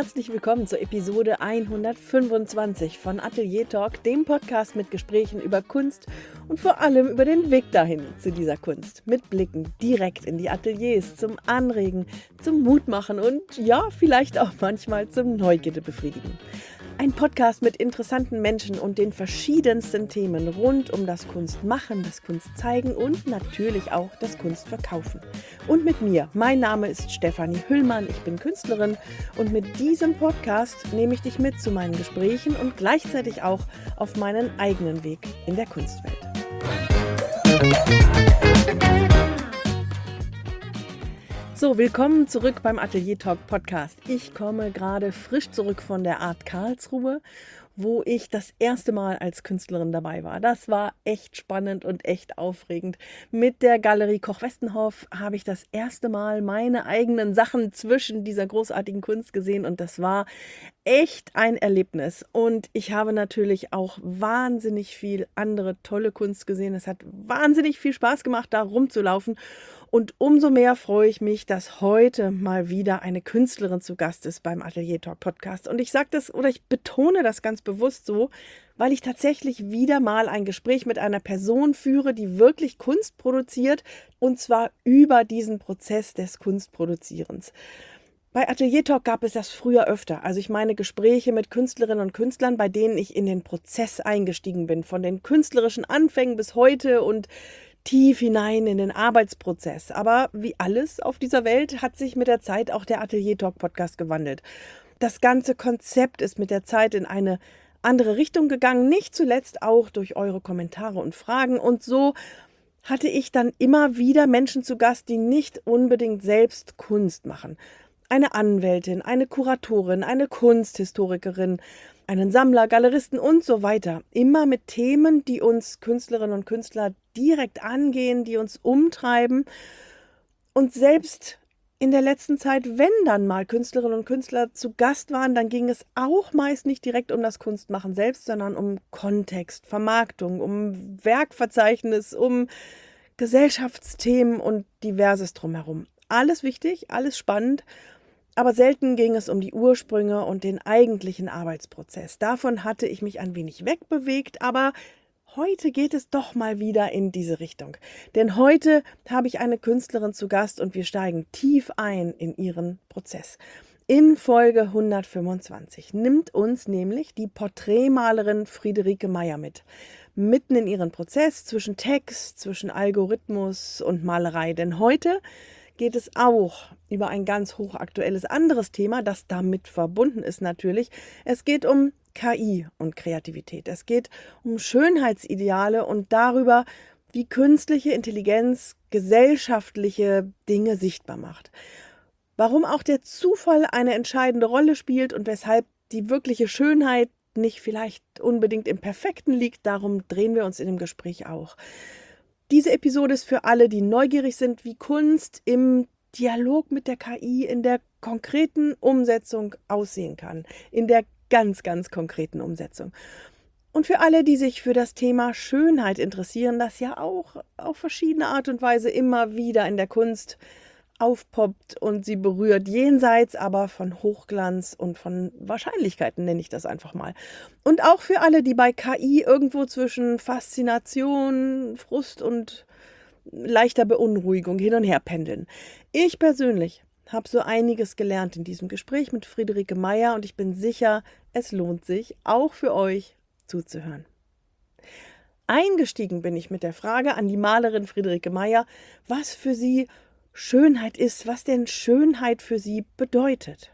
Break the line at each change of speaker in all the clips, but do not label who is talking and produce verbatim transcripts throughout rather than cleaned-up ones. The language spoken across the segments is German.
Herzlich willkommen zur Episode hundertfünfundzwanzig von Atelier Talk, dem Podcast mit Gesprächen über Kunst und vor allem über den Weg dahin zu dieser Kunst. Mit Blicken direkt in die Ateliers, zum Anregen, zum Mutmachen und ja, vielleicht auch manchmal zum Neugierde befriedigen. Ein Podcast mit interessanten Menschen und den verschiedensten Themen rund um das Kunstmachen, das Kunstzeigen und natürlich auch das Kunstverkaufen. Und mit mir, mein Name ist Stefanie Hüllmann, ich bin Künstlerin und mit diesem Podcast nehme ich dich mit zu meinen Gesprächen und gleichzeitig auch auf meinen eigenen Weg in der Kunstwelt. So, willkommen zurück beim Atelier Talk Podcast. Ich komme gerade frisch zurück von der Art Karlsruhe, wo ich das erste Mal als Künstlerin dabei war. Das war echt spannend und echt aufregend. Mit der Galerie Koch-Westenhoff habe ich das erste Mal meine eigenen Sachen zwischen dieser großartigen Kunst gesehen und das war echt ein Erlebnis. Und ich habe natürlich auch wahnsinnig viel andere tolle Kunst gesehen. Es hat wahnsinnig viel Spaß gemacht, da rumzulaufen. Und umso mehr freue ich mich, dass heute mal wieder eine Künstlerin zu Gast ist beim Atelier Talk Podcast. Und ich sage das oder ich betone das ganz bewusst so, weil ich tatsächlich wieder mal ein Gespräch mit einer Person führe, die wirklich Kunst produziert und zwar über diesen Prozess des Kunstproduzierens. Bei Atelier Talk gab es das früher öfter. Also ich meine Gespräche mit Künstlerinnen und Künstlern, bei denen ich in den Prozess eingestiegen bin, von den künstlerischen Anfängen bis heute und tief hinein in den Arbeitsprozess. Aber wie alles auf dieser Welt hat sich mit der Zeit auch der Atelier Talk Podcast gewandelt. Das ganze Konzept ist mit der Zeit in eine andere Richtung gegangen, nicht zuletzt auch durch eure Kommentare und Fragen. Und so hatte ich dann immer wieder Menschen zu Gast, die nicht unbedingt selbst Kunst machen. Eine Anwältin, eine Kuratorin, eine Kunsthistorikerin, einen Sammler, Galeristen und so weiter. Immer mit Themen, die uns Künstlerinnen und Künstler direkt angehen, die uns umtreiben. Und selbst in der letzten Zeit, wenn dann mal Künstlerinnen und Künstler zu Gast waren, dann ging es auch meist nicht direkt um das Kunstmachen selbst, sondern um Kontext, Vermarktung, um Werkverzeichnis, um Gesellschaftsthemen und Diverses drumherum. Alles wichtig, alles spannend. Aber selten ging es um die Ursprünge und den eigentlichen Arbeitsprozess. Davon hatte ich mich ein wenig wegbewegt, aber heute geht es doch mal wieder in diese Richtung. Denn heute habe ich eine Künstlerin zu Gast und wir steigen tief ein in ihren Prozess. In Folge hundertfünfundzwanzig nimmt uns nämlich die Porträtmalerin Friederike Meier mit. Mitten in ihren Prozess zwischen Text, zwischen Algorithmus und Malerei. Denn heute geht es auch über ein ganz hochaktuelles anderes Thema, das damit verbunden ist natürlich. Es geht um K I und Kreativität. Es geht um Schönheitsideale und darüber, wie künstliche Intelligenz gesellschaftliche Dinge sichtbar macht. Warum auch der Zufall eine entscheidende Rolle spielt und weshalb die wirkliche Schönheit nicht vielleicht unbedingt im Perfekten liegt, darum drehen wir uns in dem Gespräch auch. Diese Episode ist für alle, die neugierig sind, wie Kunst im Dialog mit der K I in der konkreten Umsetzung aussehen kann. In der ganz, ganz konkreten Umsetzung. Und für alle, die sich für das Thema Schönheit interessieren, das ja auch auf verschiedene Art und Weise immer wieder in der Kunst aufpoppt und sie berührt, jenseits aber von Hochglanz und von Wahrscheinlichkeiten, nenne ich das einfach mal. Und auch für alle, die bei K I irgendwo zwischen Faszination, Frust und leichter Beunruhigung hin und her pendeln. Ich persönlich habe so einiges gelernt in diesem Gespräch mit Friederike Meier und ich bin sicher, es lohnt sich, auch für euch zuzuhören. Eingestiegen bin ich mit der Frage an die Malerin Friederike Meier, was für sie Schönheit ist, was denn Schönheit für sie bedeutet.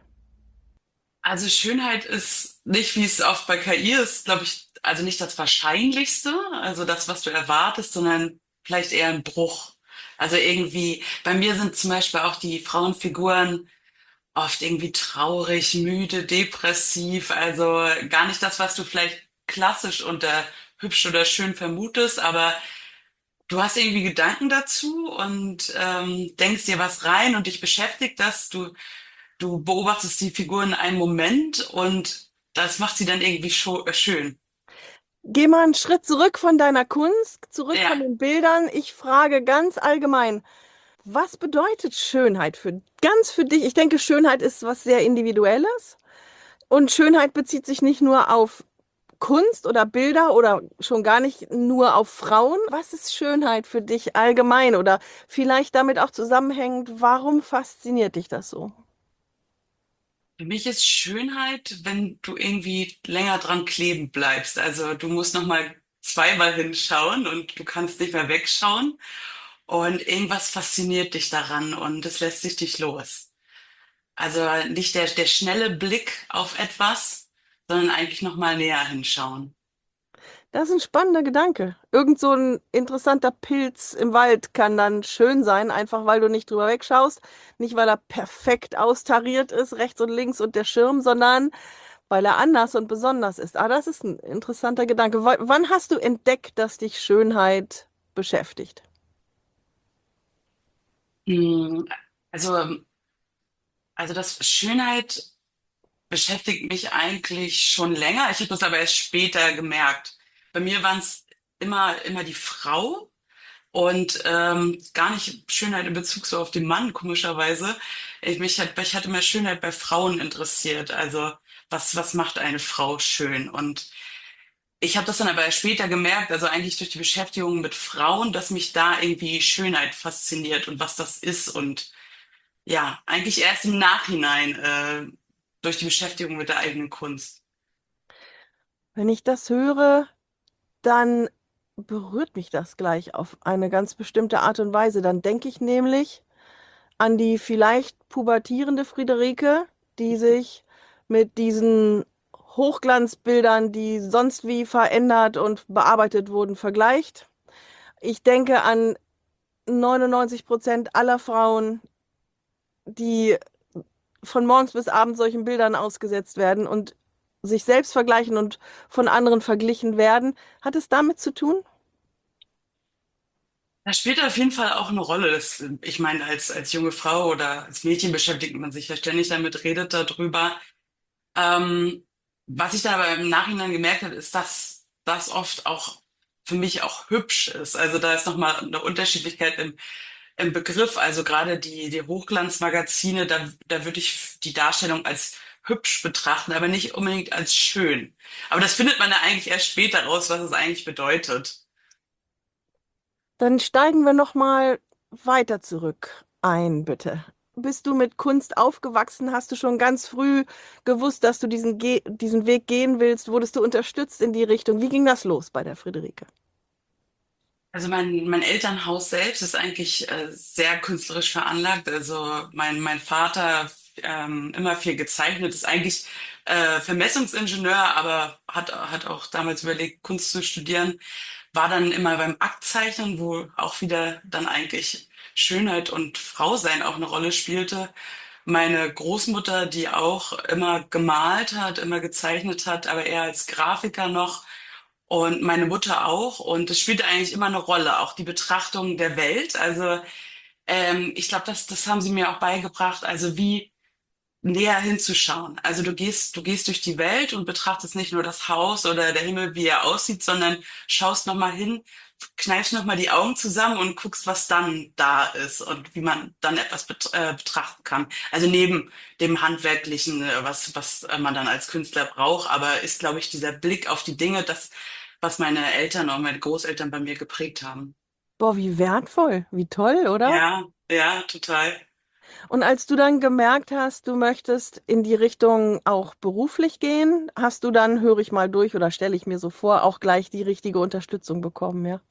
Also Schönheit ist nicht, wie es oft bei K I ist, glaube ich, also nicht das Wahrscheinlichste, also das, was du erwartest, sondern vielleicht eher ein Bruch. Also irgendwie, bei mir sind zum Beispiel auch die Frauenfiguren oft irgendwie traurig, müde, depressiv, also gar nicht das, was du vielleicht klassisch unter hübsch oder schön vermutest, aber du hast irgendwie Gedanken dazu und ähm, denkst dir was rein und dich beschäftigt das. Du, du beobachtest die Figuren einen Moment und das macht sie dann irgendwie scho- äh, schön.
Geh mal einen Schritt zurück von deiner Kunst, zurück
Ja,
von den Bildern. Ich frage ganz allgemein, was bedeutet Schönheit für ganz für dich? Ich denke, Schönheit ist was sehr Individuelles. Und Schönheit bezieht sich nicht nur auf Kunst oder Bilder oder schon gar nicht nur auf Frauen. Was ist Schönheit für dich allgemein oder vielleicht damit auch zusammenhängend, warum fasziniert dich das so?
Für mich ist Schönheit, wenn du irgendwie länger dran kleben bleibst. Also du musst noch mal zweimal hinschauen und du kannst nicht mehr wegschauen. Und irgendwas fasziniert dich daran und es lässt sich nicht los. Also nicht der, der schnelle Blick auf etwas, sondern eigentlich noch mal näher hinschauen.
Das ist ein spannender Gedanke. Irgend so ein interessanter Pilz im Wald kann dann schön sein, einfach weil du nicht drüber wegschaust. Nicht, weil er perfekt austariert ist, rechts und links und der Schirm, sondern weil er anders und besonders ist. Ah, das ist ein interessanter Gedanke. W wann hast du entdeckt, dass dich Schönheit beschäftigt?
Hm, Also, also das Schönheit beschäftigt mich eigentlich schon länger. Ich habe das aber erst später gemerkt. Bei mir waren es immer, immer die Frau und ähm, gar nicht Schönheit in Bezug so auf den Mann, komischerweise. Ich, mich hat, mich hat immer Schönheit bei Frauen interessiert. Also was, was macht eine Frau schön? Und ich habe das dann aber erst später gemerkt, also eigentlich durch die Beschäftigung mit Frauen, dass mich da irgendwie Schönheit fasziniert und was das ist. Und ja, eigentlich erst im Nachhinein äh, durch die Beschäftigung mit der eigenen Kunst.
Wenn ich das höre, dann berührt mich das gleich auf eine ganz bestimmte Art und Weise. Dann denke ich nämlich an die vielleicht pubertierende Friederike, die sich mit diesen Hochglanzbildern, die sonst wie verändert und bearbeitet wurden, vergleicht. Ich denke an neunundneunzig Prozent aller Frauen, die von morgens bis abends solchen Bildern ausgesetzt werden und sich selbst vergleichen und von anderen verglichen werden. Hat es damit zu tun?
Das spielt auf jeden Fall auch eine Rolle. Das, ich meine, als, als junge Frau oder als Mädchen beschäftigt man sich ja ständig damit, redet darüber. Ähm, Was ich dann aber im Nachhinein gemerkt habe, ist, dass das oft auch für mich auch hübsch ist. Also da ist nochmal eine Unterschiedlichkeit im, im Begriff. Also gerade die, die Hochglanzmagazine, da, da würde ich die Darstellung als hübsch betrachten, aber nicht unbedingt als schön. Aber das findet man ja eigentlich erst später raus, was es eigentlich bedeutet.
Dann steigen wir noch mal weiter zurück ein, bitte. Bist du mit Kunst aufgewachsen? Hast du schon ganz früh gewusst, dass du diesen, Ge diesen Weg gehen willst? Wurdest du unterstützt in die Richtung? Wie ging das los bei der Friederike?
Also mein, mein Elternhaus selbst ist eigentlich äh, sehr künstlerisch veranlagt. Also mein, mein Vater ähm, immer viel gezeichnet, ist eigentlich äh, Vermessungsingenieur, aber hat, hat auch damals überlegt, Kunst zu studieren. War dann immer beim Aktzeichnen, wo auch wieder dann eigentlich Schönheit und Frausein auch eine Rolle spielte. Meine Großmutter, die auch immer gemalt hat, immer gezeichnet hat, aber eher als Grafiker noch. Und meine Mutter auch. Und es spielte eigentlich immer eine Rolle, auch die Betrachtung der Welt. Also ähm, ich glaube, das, das haben sie mir auch beigebracht. Also wie näher hinzuschauen. Also du gehst, du gehst durch die Welt und betrachtest nicht nur das Haus oder der Himmel, wie er aussieht, sondern schaust nochmal hin, kneifst nochmal die Augen zusammen und guckst, was dann da ist und wie man dann etwas bet äh, betrachten kann. Also neben dem Handwerklichen, äh, was, was äh, man dann als Künstler braucht, aber ist, glaube ich, dieser Blick auf die Dinge, das, was meine Eltern und meine Großeltern bei mir geprägt haben.
Boah, wie wertvoll, wie toll, oder?
Ja, ja, total.
Und als du dann gemerkt hast, du möchtest in die Richtung auch beruflich gehen, hast du dann, höre ich mal durch oder stelle ich mir so vor, auch gleich die richtige Unterstützung bekommen, ja?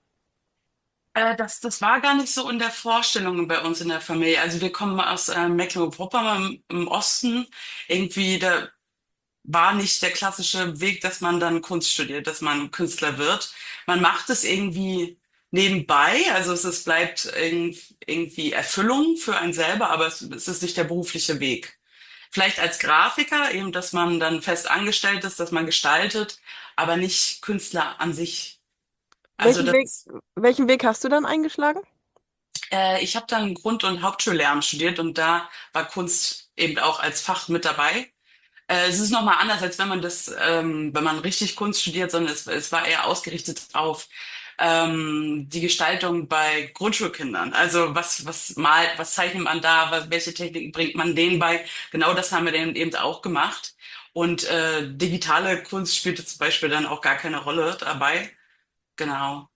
Äh, das, das war gar nicht so in der Vorstellung bei uns in der Familie. Also wir kommen aus äh, Mecklenburg-Vorpommern im, im Osten. Irgendwie, da war nicht der klassische Weg, dass man dann Kunst studiert, dass man Künstler wird. Man macht es irgendwie nebenbei. Also es, es bleibt irg- irgendwie Erfüllung für einen selber, aber es, es ist nicht der berufliche Weg. Vielleicht als Grafiker, eben, dass man dann fest angestellt ist, dass man gestaltet, aber nicht Künstler an sich. Also
Welchen Weg,
das
welchen Weg hast du dann eingeschlagen?
Äh, ich habe dann Grund- und Hauptschullehramt studiert und da war Kunst eben auch als Fach mit dabei. Äh, es ist nochmal anders, als wenn man das, ähm, wenn man richtig Kunst studiert, sondern es, es war eher ausgerichtet auf ähm, die Gestaltung bei Grundschulkindern. Also was, was malt, was zeichnet man da, was, welche Techniken bringt man denen bei? Genau das haben wir dann eben auch gemacht. Und äh, digitale Kunst spielte zum Beispiel dann auch gar keine Rolle dabei. Genau.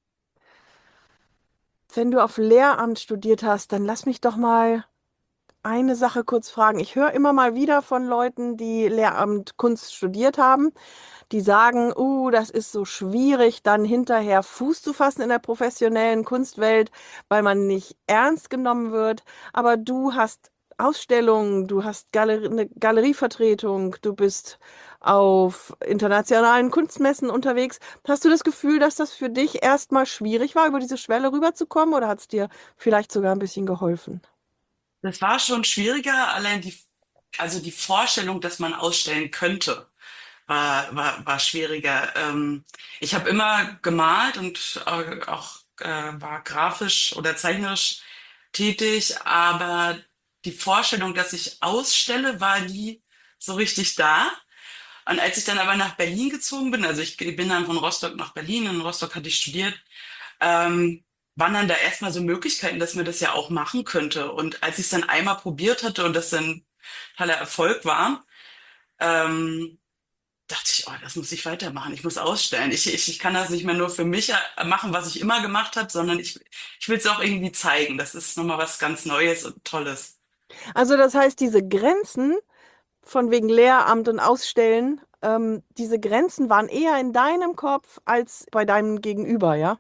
Wenn du auf Lehramt studiert hast, dann lass mich doch mal eine Sache kurz fragen. Ich höre immer mal wieder von Leuten, die Lehramt Kunst studiert haben, die sagen, uh, das ist so schwierig, dann hinterher Fuß zu fassen in der professionellen Kunstwelt, weil man nicht ernst genommen wird. Aber du hast Ausstellungen, du hast Galerie, eine Galerievertretung, du bist auf internationalen Kunstmessen unterwegs. Hast du das Gefühl, dass das für dich erstmal schwierig war, über diese Schwelle rüberzukommen, oder hat es dir vielleicht sogar ein bisschen geholfen?
Das war schon schwieriger, allein die, also die Vorstellung, dass man ausstellen könnte, war, war, war schwieriger. Ähm, ich habe immer gemalt und äh, auch äh, war grafisch oder zeichnerisch tätig, aber die Vorstellung, dass ich ausstelle, war nie so richtig da. Und als ich dann aber nach Berlin gezogen bin, also ich bin dann von Rostock nach Berlin, in Rostock hatte ich studiert, ähm, waren dann da erstmal so Möglichkeiten, dass man das ja auch machen könnte. Und als ich es dann einmal probiert hatte und das dann totaler Erfolg war, ähm, dachte ich, oh, das muss ich weitermachen. Ich muss ausstellen. Ich, ich, ich kann das nicht mehr nur für mich äh, machen, was ich immer gemacht habe, sondern ich, ich will es auch irgendwie zeigen. Das ist nochmal was ganz Neues und Tolles.
Also das heißt, diese Grenzen von wegen Lehramt und Ausstellen, ähm, diese Grenzen waren eher in deinem Kopf als bei deinem Gegenüber, ja?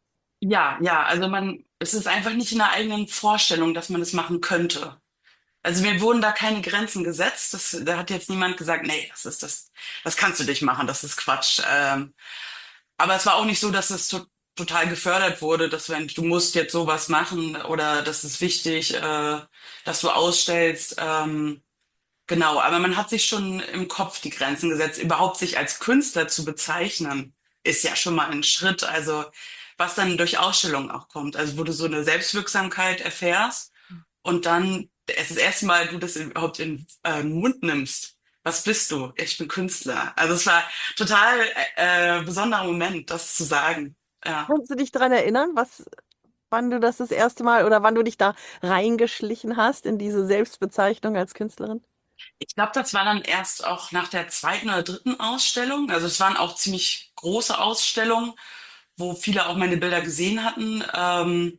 Ja, ja, also man, es ist einfach nicht in der eigenen Vorstellung, dass man es machen könnte. Also mir wurden da keine Grenzen gesetzt. Das, da hat jetzt niemand gesagt, nee, das ist das, das kannst du nicht machen, das ist Quatsch. Ähm, aber es war auch nicht so, dass es to total gefördert wurde, dass wenn du musst jetzt sowas machen oder das ist wichtig, äh, dass du ausstellst. Ähm, genau, aber man hat sich schon im Kopf die Grenzen gesetzt. Überhaupt sich als Künstler zu bezeichnen, ist ja schon mal ein Schritt. Also was dann durch Ausstellungen auch kommt, also wo du so eine Selbstwirksamkeit erfährst und dann es das erste Mal du das überhaupt in äh, den Mund nimmst. Was bist du? Ich bin Künstler. Also es war total äh, besonderer Moment, das zu sagen. Ja.
Kannst du dich daran erinnern, was, wann du das das erste Mal oder wann du dich da reingeschlichen hast in diese Selbstbezeichnung als Künstlerin?
Ich glaube, das war dann erst auch nach der zweiten oder dritten Ausstellung. Also es waren auch ziemlich große Ausstellungen, wo viele auch meine Bilder gesehen hatten. Ähm,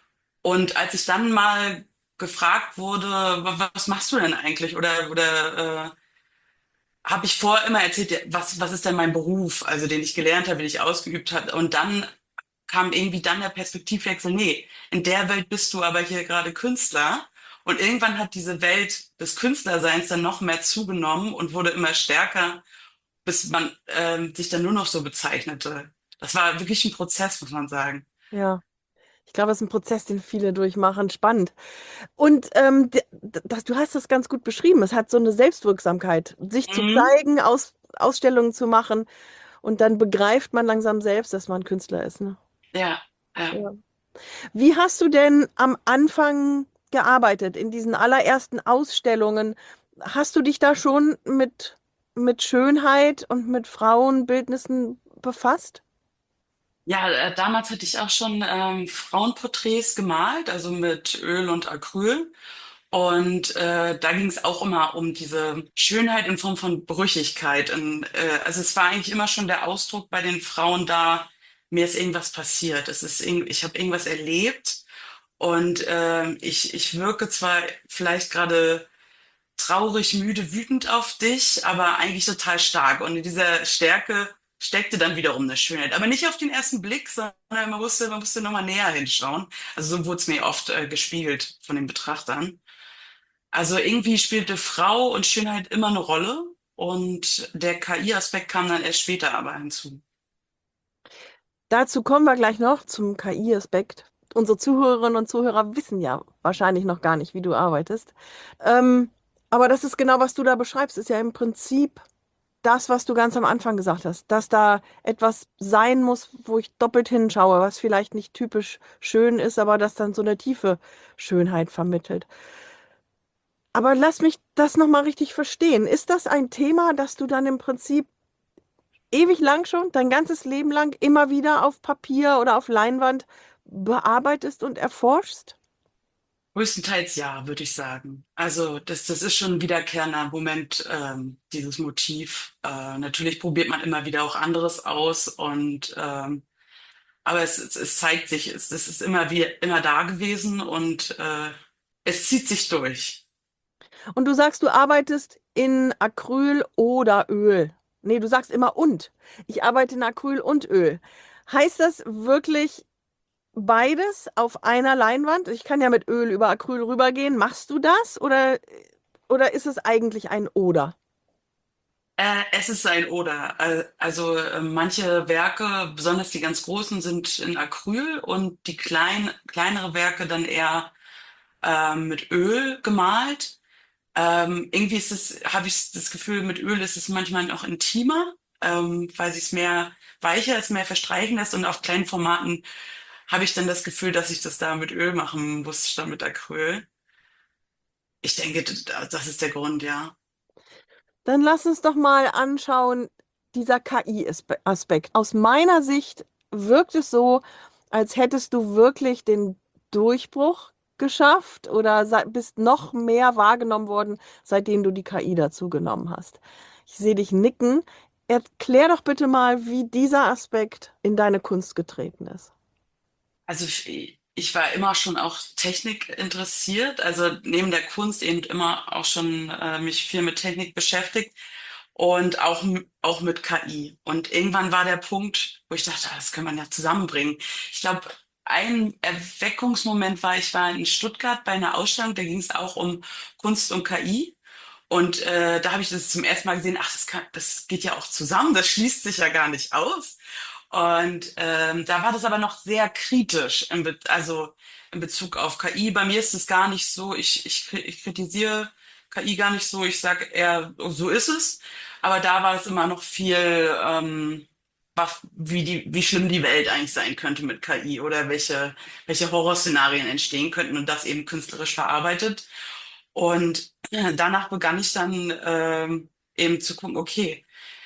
und als ich dann mal gefragt wurde, "Wa- was machst du denn eigentlich? Oder, oder äh, habe ich vorher immer erzählt, ja, was, was ist denn mein Beruf, also den ich gelernt habe, den ich ausgeübt habe. Und dann kam irgendwie dann der Perspektivwechsel, nee, in der Welt bist du aber hier gerade Künstler. Und irgendwann hat diese Welt des Künstlerseins dann noch mehr zugenommen und wurde immer stärker, bis man ähm, sich dann nur noch so bezeichnete. Das war wirklich ein Prozess, muss man sagen.
Ja, ich glaube, es ist ein Prozess, den viele durchmachen. Spannend. Und ähm, d- d- das, du hast das ganz gut beschrieben. Es hat so eine Selbstwirksamkeit, sich zu
Mhm.
zeigen, Aus, Ausstellungen zu machen, und dann begreift man langsam selbst, dass man Künstler ist, ne?
Ja, ja.
Ja. Wie hast du denn am Anfang gearbeitet, in diesen allerersten Ausstellungen? Hast du dich da schon mit, mit Schönheit und mit Frauenbildnissen befasst?
Ja, äh, damals hatte ich auch schon ähm, Frauenporträts gemalt, also mit Öl und Acryl. Und äh, da ging es auch immer um diese Schönheit in Form von Brüchigkeit. Und, äh, also es war eigentlich immer schon der Ausdruck bei den Frauen da, mir ist irgendwas passiert. Es ist irgend, ich habe irgendwas erlebt und äh, ich, ich wirke zwar vielleicht gerade traurig, müde, wütend auf dich, aber eigentlich total stark. Und in dieser Stärke steckte dann wiederum eine Schönheit. Aber nicht auf den ersten Blick, sondern man musste, man musste nochmal näher hinschauen. Also so wurde es mir oft äh, gespiegelt von den Betrachtern. Also irgendwie spielte Frau und Schönheit immer eine Rolle und der K I-Aspekt kam dann erst später aber hinzu.
Dazu kommen wir gleich noch zum K I-Aspekt. Unsere Zuhörerinnen und Zuhörer wissen ja wahrscheinlich noch gar nicht, wie du arbeitest. Ähm, aber das ist genau, was du da beschreibst, ist ja im Prinzip das, was du ganz am Anfang gesagt hast, dass da etwas sein muss, wo ich doppelt hinschaue, was vielleicht nicht typisch schön ist, aber das dann so eine tiefe Schönheit vermittelt. Aber lass mich das nochmal richtig verstehen. Ist das ein Thema, das du dann im Prinzip ewig lang schon, dein ganzes Leben lang immer wieder auf Papier oder auf Leinwand bearbeitest und erforschst?
Größtenteils ja, würde ich sagen. Also das, das ist schon ein wiederkehrender Moment, ähm, dieses Motiv. Äh, natürlich probiert man immer wieder auch anderes aus und ähm, aber es, es, es zeigt sich, es, es ist immer wie immer da gewesen und äh, es zieht sich durch.
Und du sagst, du arbeitest in Acryl oder Öl. Nee, du sagst immer und. Ich arbeite in Acryl und Öl. Heißt das wirklich beides auf einer Leinwand? Ich kann ja mit Öl über Acryl rübergehen. Machst du das oder, oder ist es eigentlich ein Oder?
Äh, es ist ein Oder. Äh, Also äh, manche Werke, besonders die ganz großen, sind in Acryl und die klein, kleinere Werke dann eher ähm, mit Öl gemalt. Ähm, irgendwie ist es, habe ich das Gefühl, mit Öl ist es manchmal noch intimer, ähm, weil sich es mehr weicher ist, mehr verstreichen lässt. Und auf kleinen Formaten habe ich dann das Gefühl, dass ich das da mit Öl machen muss, statt mit Acryl. Ich denke, d- das ist der Grund, ja.
Dann lass uns doch mal anschauen, dieser K I-Aspekt. Aus meiner Sicht wirkt es so, als hättest du wirklich den Durchbruch geschafft oder sei- bist noch mehr wahrgenommen worden, seitdem du die K I dazu genommen hast. Ich sehe dich nicken. Erklär doch bitte mal, wie dieser Aspekt in deine Kunst getreten ist.
Also ich ich war immer schon auch Technik interessiert, also neben der Kunst eben immer auch schon äh, mich viel mit Technik beschäftigt und auch, m- auch mit K I. Und irgendwann war der Punkt, wo ich dachte, ah, das kann man ja zusammenbringen. Ich glaube, ein Erweckungsmoment war, ich war in Stuttgart bei einer Ausstellung, da ging es auch um Kunst und K I. Und äh, da habe ich das zum ersten Mal gesehen, ach, das kann, das geht ja auch zusammen, das schließt sich ja gar nicht aus. Und ähm, da war das aber noch sehr kritisch, in Be also in Bezug auf K I. Bei mir ist es gar nicht so, ich, ich, ich kritisiere K I gar nicht so, ich sage eher, oh, so ist es. Aber da war es immer noch viel, ähm, was, wie die, wie schlimm die Welt eigentlich sein könnte mit K I oder welche, welche Horrorszenarien entstehen könnten und das eben künstlerisch verarbeitet. Und äh, danach begann ich dann ähm, eben zu gucken, okay,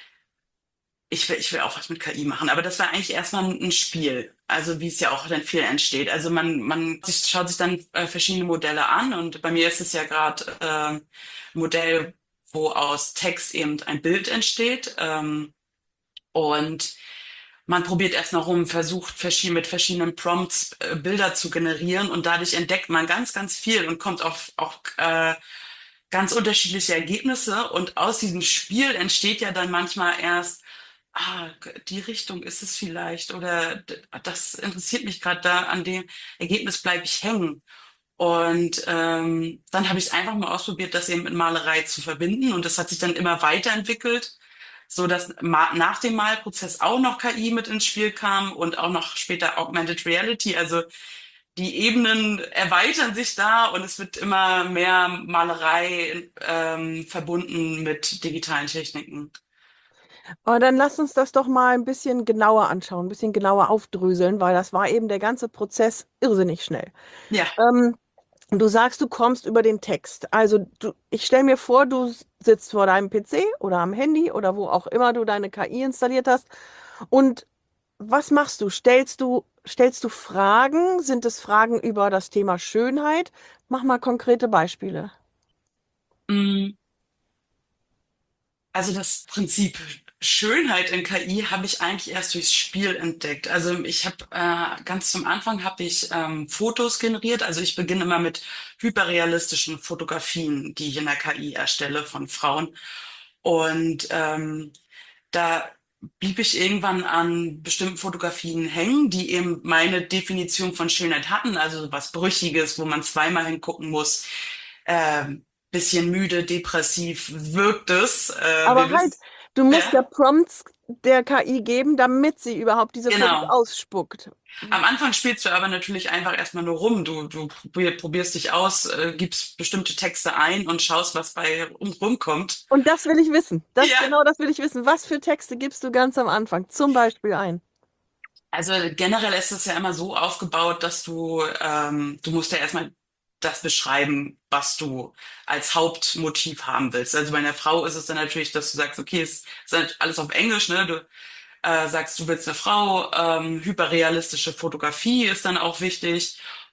ich will, ich will auch was mit K I machen, aber das war eigentlich erstmal ein ein Spiel. Also wie es ja auch dann viel entsteht. Also man, man sich- schaut sich dann äh, verschiedene Modelle an und bei mir ist es ja gerade äh, ein Modell, wo aus Text eben ein Bild entsteht. Ähm, und man probiert erst noch rum, versucht verschieden, mit verschiedenen Prompts äh, Bilder zu generieren und dadurch entdeckt man ganz, ganz viel und kommt auf auch äh, ganz unterschiedliche Ergebnisse. Und aus diesem Spiel entsteht ja dann manchmal erst, ah, die Richtung ist es vielleicht oder d- das interessiert mich gerade, da an dem Ergebnis bleibe ich hängen. Und ähm, dann habe ich es einfach mal ausprobiert, das eben mit Malerei zu verbinden. Und das hat sich dann immer weiterentwickelt, so dass ma nach dem Malprozess auch noch K I mit ins Spiel kam und auch noch später Augmented Reality. Also die Ebenen erweitern sich da und es wird immer mehr Malerei ähm, verbunden mit digitalen Techniken.
Aber dann lass uns das doch mal ein bisschen genauer anschauen, ein bisschen genauer aufdröseln, weil das war eben der ganze Prozess irrsinnig schnell.
Ja.
Ähm, Du sagst, du kommst über den Text. Also du, ich stelle mir vor, du sitzt vor deinem P C oder am Handy oder wo auch immer du deine K I installiert hast. Und was machst du? Stellst du, stellst du Fragen? Sind es Fragen über das Thema Schönheit? Mach mal konkrete Beispiele.
Mm. Also das Prinzip Schönheit in K I habe ich eigentlich erst durchs Spiel entdeckt. Also ich habe äh, ganz zum Anfang habe ich ähm, Fotos generiert. Also ich beginne immer mit hyperrealistischen Fotografien, die ich in der K I erstelle von Frauen. Und ähm, da blieb ich irgendwann an bestimmten Fotografien hängen, die eben meine Definition von Schönheit hatten. Also was Brüchiges, wo man zweimal hingucken muss. Ähm, bisschen müde, depressiv wirkt es. Äh, wir
Aber halt,
wissen,
du musst ja
ja,
Prompts der K I geben, damit sie überhaupt diese Fotos
genau.
ausspuckt.
Am Anfang spielst du aber natürlich einfach erstmal nur rum. Du, du probier, probierst dich aus, äh, gibst bestimmte Texte ein und schaust, was bei rum, rumkommt.
Und das will ich wissen. Das,
Ja.
genau das will ich wissen. Was für Texte gibst du ganz am Anfang? Zum Beispiel ein.
Also generell ist es ja immer so aufgebaut, dass du, ähm, du musst ja erstmal das beschreiben, was du als Hauptmotiv haben willst. Also bei einer Frau ist es dann natürlich, dass du sagst, okay, es ist halt alles auf Englisch, ne? Du äh, sagst, du willst eine Frau, ähm, hyperrealistische Fotografie ist dann auch wichtig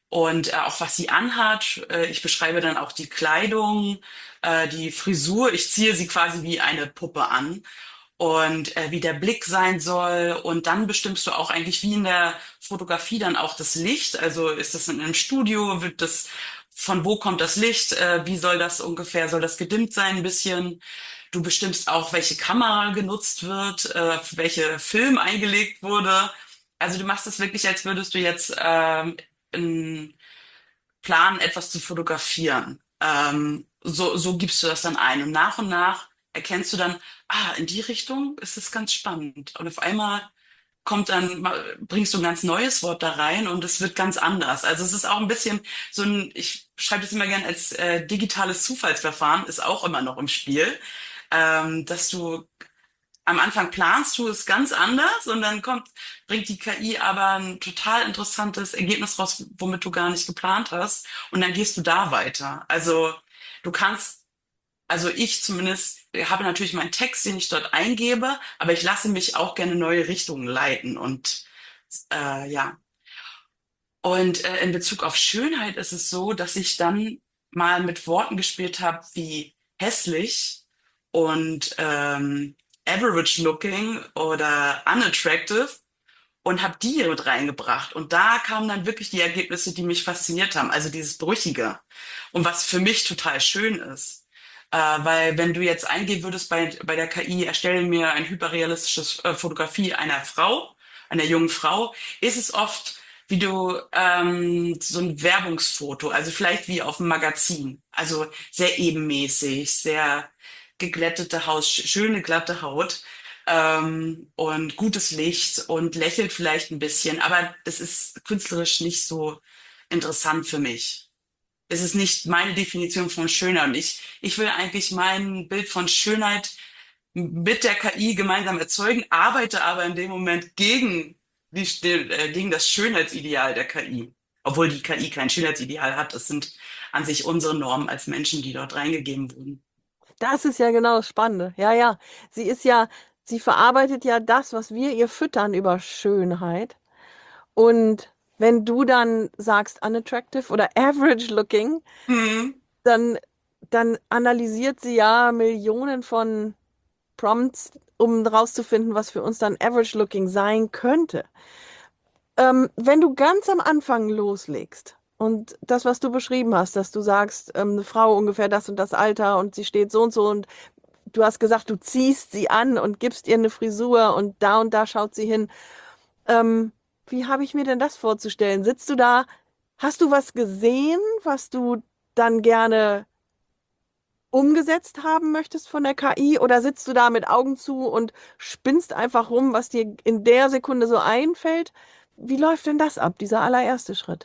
und äh, auch was sie anhat. Äh, ich beschreibe dann auch die Kleidung, äh, die Frisur. Ich ziehe sie quasi wie eine Puppe an und äh, wie der Blick sein soll. Und dann bestimmst du auch eigentlich wie in der Fotografie dann auch das Licht. Also ist das in einem Studio, wird das, von wo kommt das Licht? Äh, wie soll das ungefähr, soll das gedimmt sein ein bisschen? Du bestimmst auch, welche Kamera genutzt wird, äh, welche Film eingelegt wurde. Also du machst es wirklich, als würdest du jetzt ähm, einen Plan, etwas zu fotografieren. Ähm, so, so gibst du das dann ein. Und nach und nach erkennst du dann, ah, in die Richtung ist es ganz spannend. Und auf einmal kommt dann, ma- bringst du ein ganz neues Wort da rein und es wird ganz anders. Also es ist auch ein bisschen so ein, ich schreibe das immer gern als äh, digitales Zufallsverfahren, ist auch immer noch im Spiel, ähm, dass du am Anfang planst du es ganz anders und dann kommt, bringt die K I aber ein total interessantes Ergebnis raus, womit du gar nicht geplant hast. Und dann gehst du da weiter. Also du kannst, also ich zumindest habe natürlich meinen Text, den ich dort eingebe, aber ich lasse mich auch gerne neue Richtungen leiten. Und äh, ja. Und äh, in Bezug auf Schönheit ist es so, dass ich dann mal mit Worten gespielt habe wie hässlich und ähm, average looking oder unattractive und habe die hier mit reingebracht. Und da kamen dann wirklich die Ergebnisse, die mich fasziniert haben. Also dieses Brüchige. Und was für mich total schön ist. Äh, weil wenn du jetzt eingeben würdest bei, bei der K I, erstelle mir ein hyperrealistisches äh, Fotografie einer Frau, einer jungen Frau, ist es oft wie du ähm, so ein Werbungsfoto, also vielleicht wie auf dem Magazin. Also sehr ebenmäßig, sehr geglättete Haut, sch- schöne glatte Haut ähm, und gutes Licht und lächelt vielleicht ein bisschen, aber das ist künstlerisch nicht so interessant für mich. Es ist nicht meine Definition von Schönheit und ich, ich will eigentlich mein Bild von Schönheit mit der K I gemeinsam erzeugen, arbeite aber in dem Moment gegen, die, äh, gegen das Schönheitsideal der K I. Obwohl die K I kein Schönheitsideal hat, es sind an sich unsere Normen als Menschen, die dort reingegeben wurden.
Das ist ja genau das Spannende. Ja, ja. Sie ist ja, sie verarbeitet ja das, was wir ihr füttern über Schönheit. Und wenn du dann sagst unattractive oder average looking,
Mhm.
dann, dann analysiert sie ja Millionen von Prompts, um rauszufinden, was für uns dann average looking sein könnte. Ähm, wenn du ganz am Anfang loslegst und das, was du beschrieben hast, dass du sagst, ähm, eine Frau ungefähr das und das Alter und sie steht so und so und du hast gesagt, du ziehst sie an und gibst ihr eine Frisur und da und da schaut sie hin. Ähm, wie habe ich mir denn das vorzustellen? Sitzt du da, hast du was gesehen, was du dann gerne umgesetzt haben möchtest von der K I oder sitzt du da mit Augen zu und spinnst einfach rum, was dir in der Sekunde so einfällt? Wie läuft denn das ab, dieser allererste Schritt?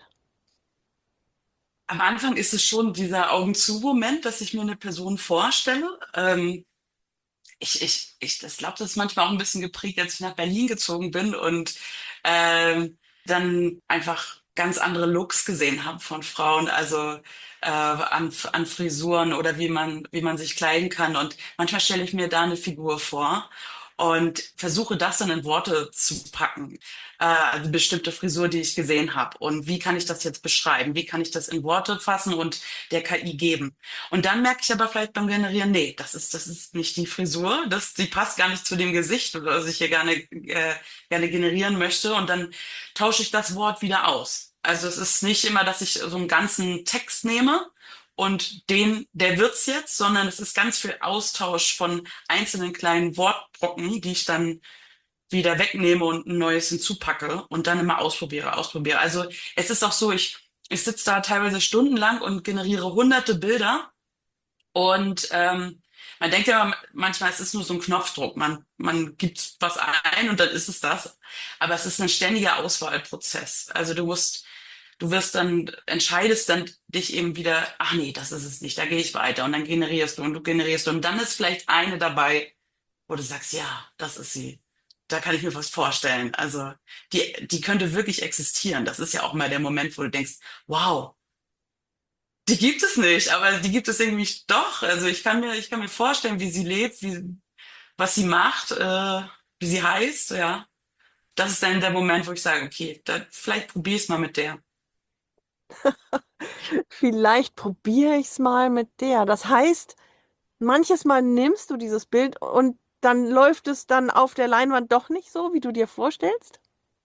Am Anfang ist es schon dieser Augen zu-Moment, dass ich mir eine Person vorstelle. Ähm, ich, ich, ich das glaube, das ist manchmal auch ein bisschen geprägt, als ich nach Berlin gezogen bin und ähm, dann einfach ganz andere Looks gesehen habe von Frauen, also äh, an, an Frisuren oder wie man, wie man sich kleiden kann. Und manchmal stelle ich mir da eine Figur vor und versuche das dann in Worte zu packen. Äh, also bestimmte Frisur, die ich gesehen habe. Und wie kann ich das jetzt beschreiben? Wie kann ich das in Worte fassen und der K I geben? Und dann merke ich aber vielleicht beim Generieren, nee, das ist, das ist nicht die Frisur, das, die passt gar nicht zu dem Gesicht, oder das ich hier gerne, äh, gerne generieren möchte. Und dann tausche ich das Wort wieder aus. Also es ist nicht immer, dass ich so einen ganzen Text nehme und den, der wird's jetzt, sondern es ist ganz viel Austausch von einzelnen kleinen Wortbrocken, die ich dann wieder wegnehme und ein neues hinzupacke und dann immer ausprobiere, ausprobiere. Also es ist auch so, ich, ich sitze da teilweise stundenlang und generiere hunderte Bilder und ähm, man denkt ja manchmal, es ist nur so ein Knopfdruck. Man, man gibt was ein und dann ist es das. Aber es ist ein ständiger Auswahlprozess. Also du musst, du wirst dann, entscheidest dann dich eben wieder, ach nee, das ist es nicht, da gehe ich weiter. Und dann generierst du und du generierst du. Und dann ist vielleicht eine dabei, wo du sagst, ja, das ist sie. Da kann ich mir was vorstellen. Also die, die könnte wirklich existieren. Das ist ja auch mal der Moment, wo du denkst, wow, die gibt es nicht, aber die gibt es irgendwie doch. Also ich kann mir, ich kann mir vorstellen, wie sie lebt, wie, was sie macht, äh, wie sie heißt, ja. Das ist dann der Moment, wo ich sage, okay, da, vielleicht probier es mal mit der.
Vielleicht probiere ich es mal mit der. Das heißt, manches Mal nimmst du dieses Bild und dann läuft es dann auf der Leinwand doch nicht so, wie du dir vorstellst?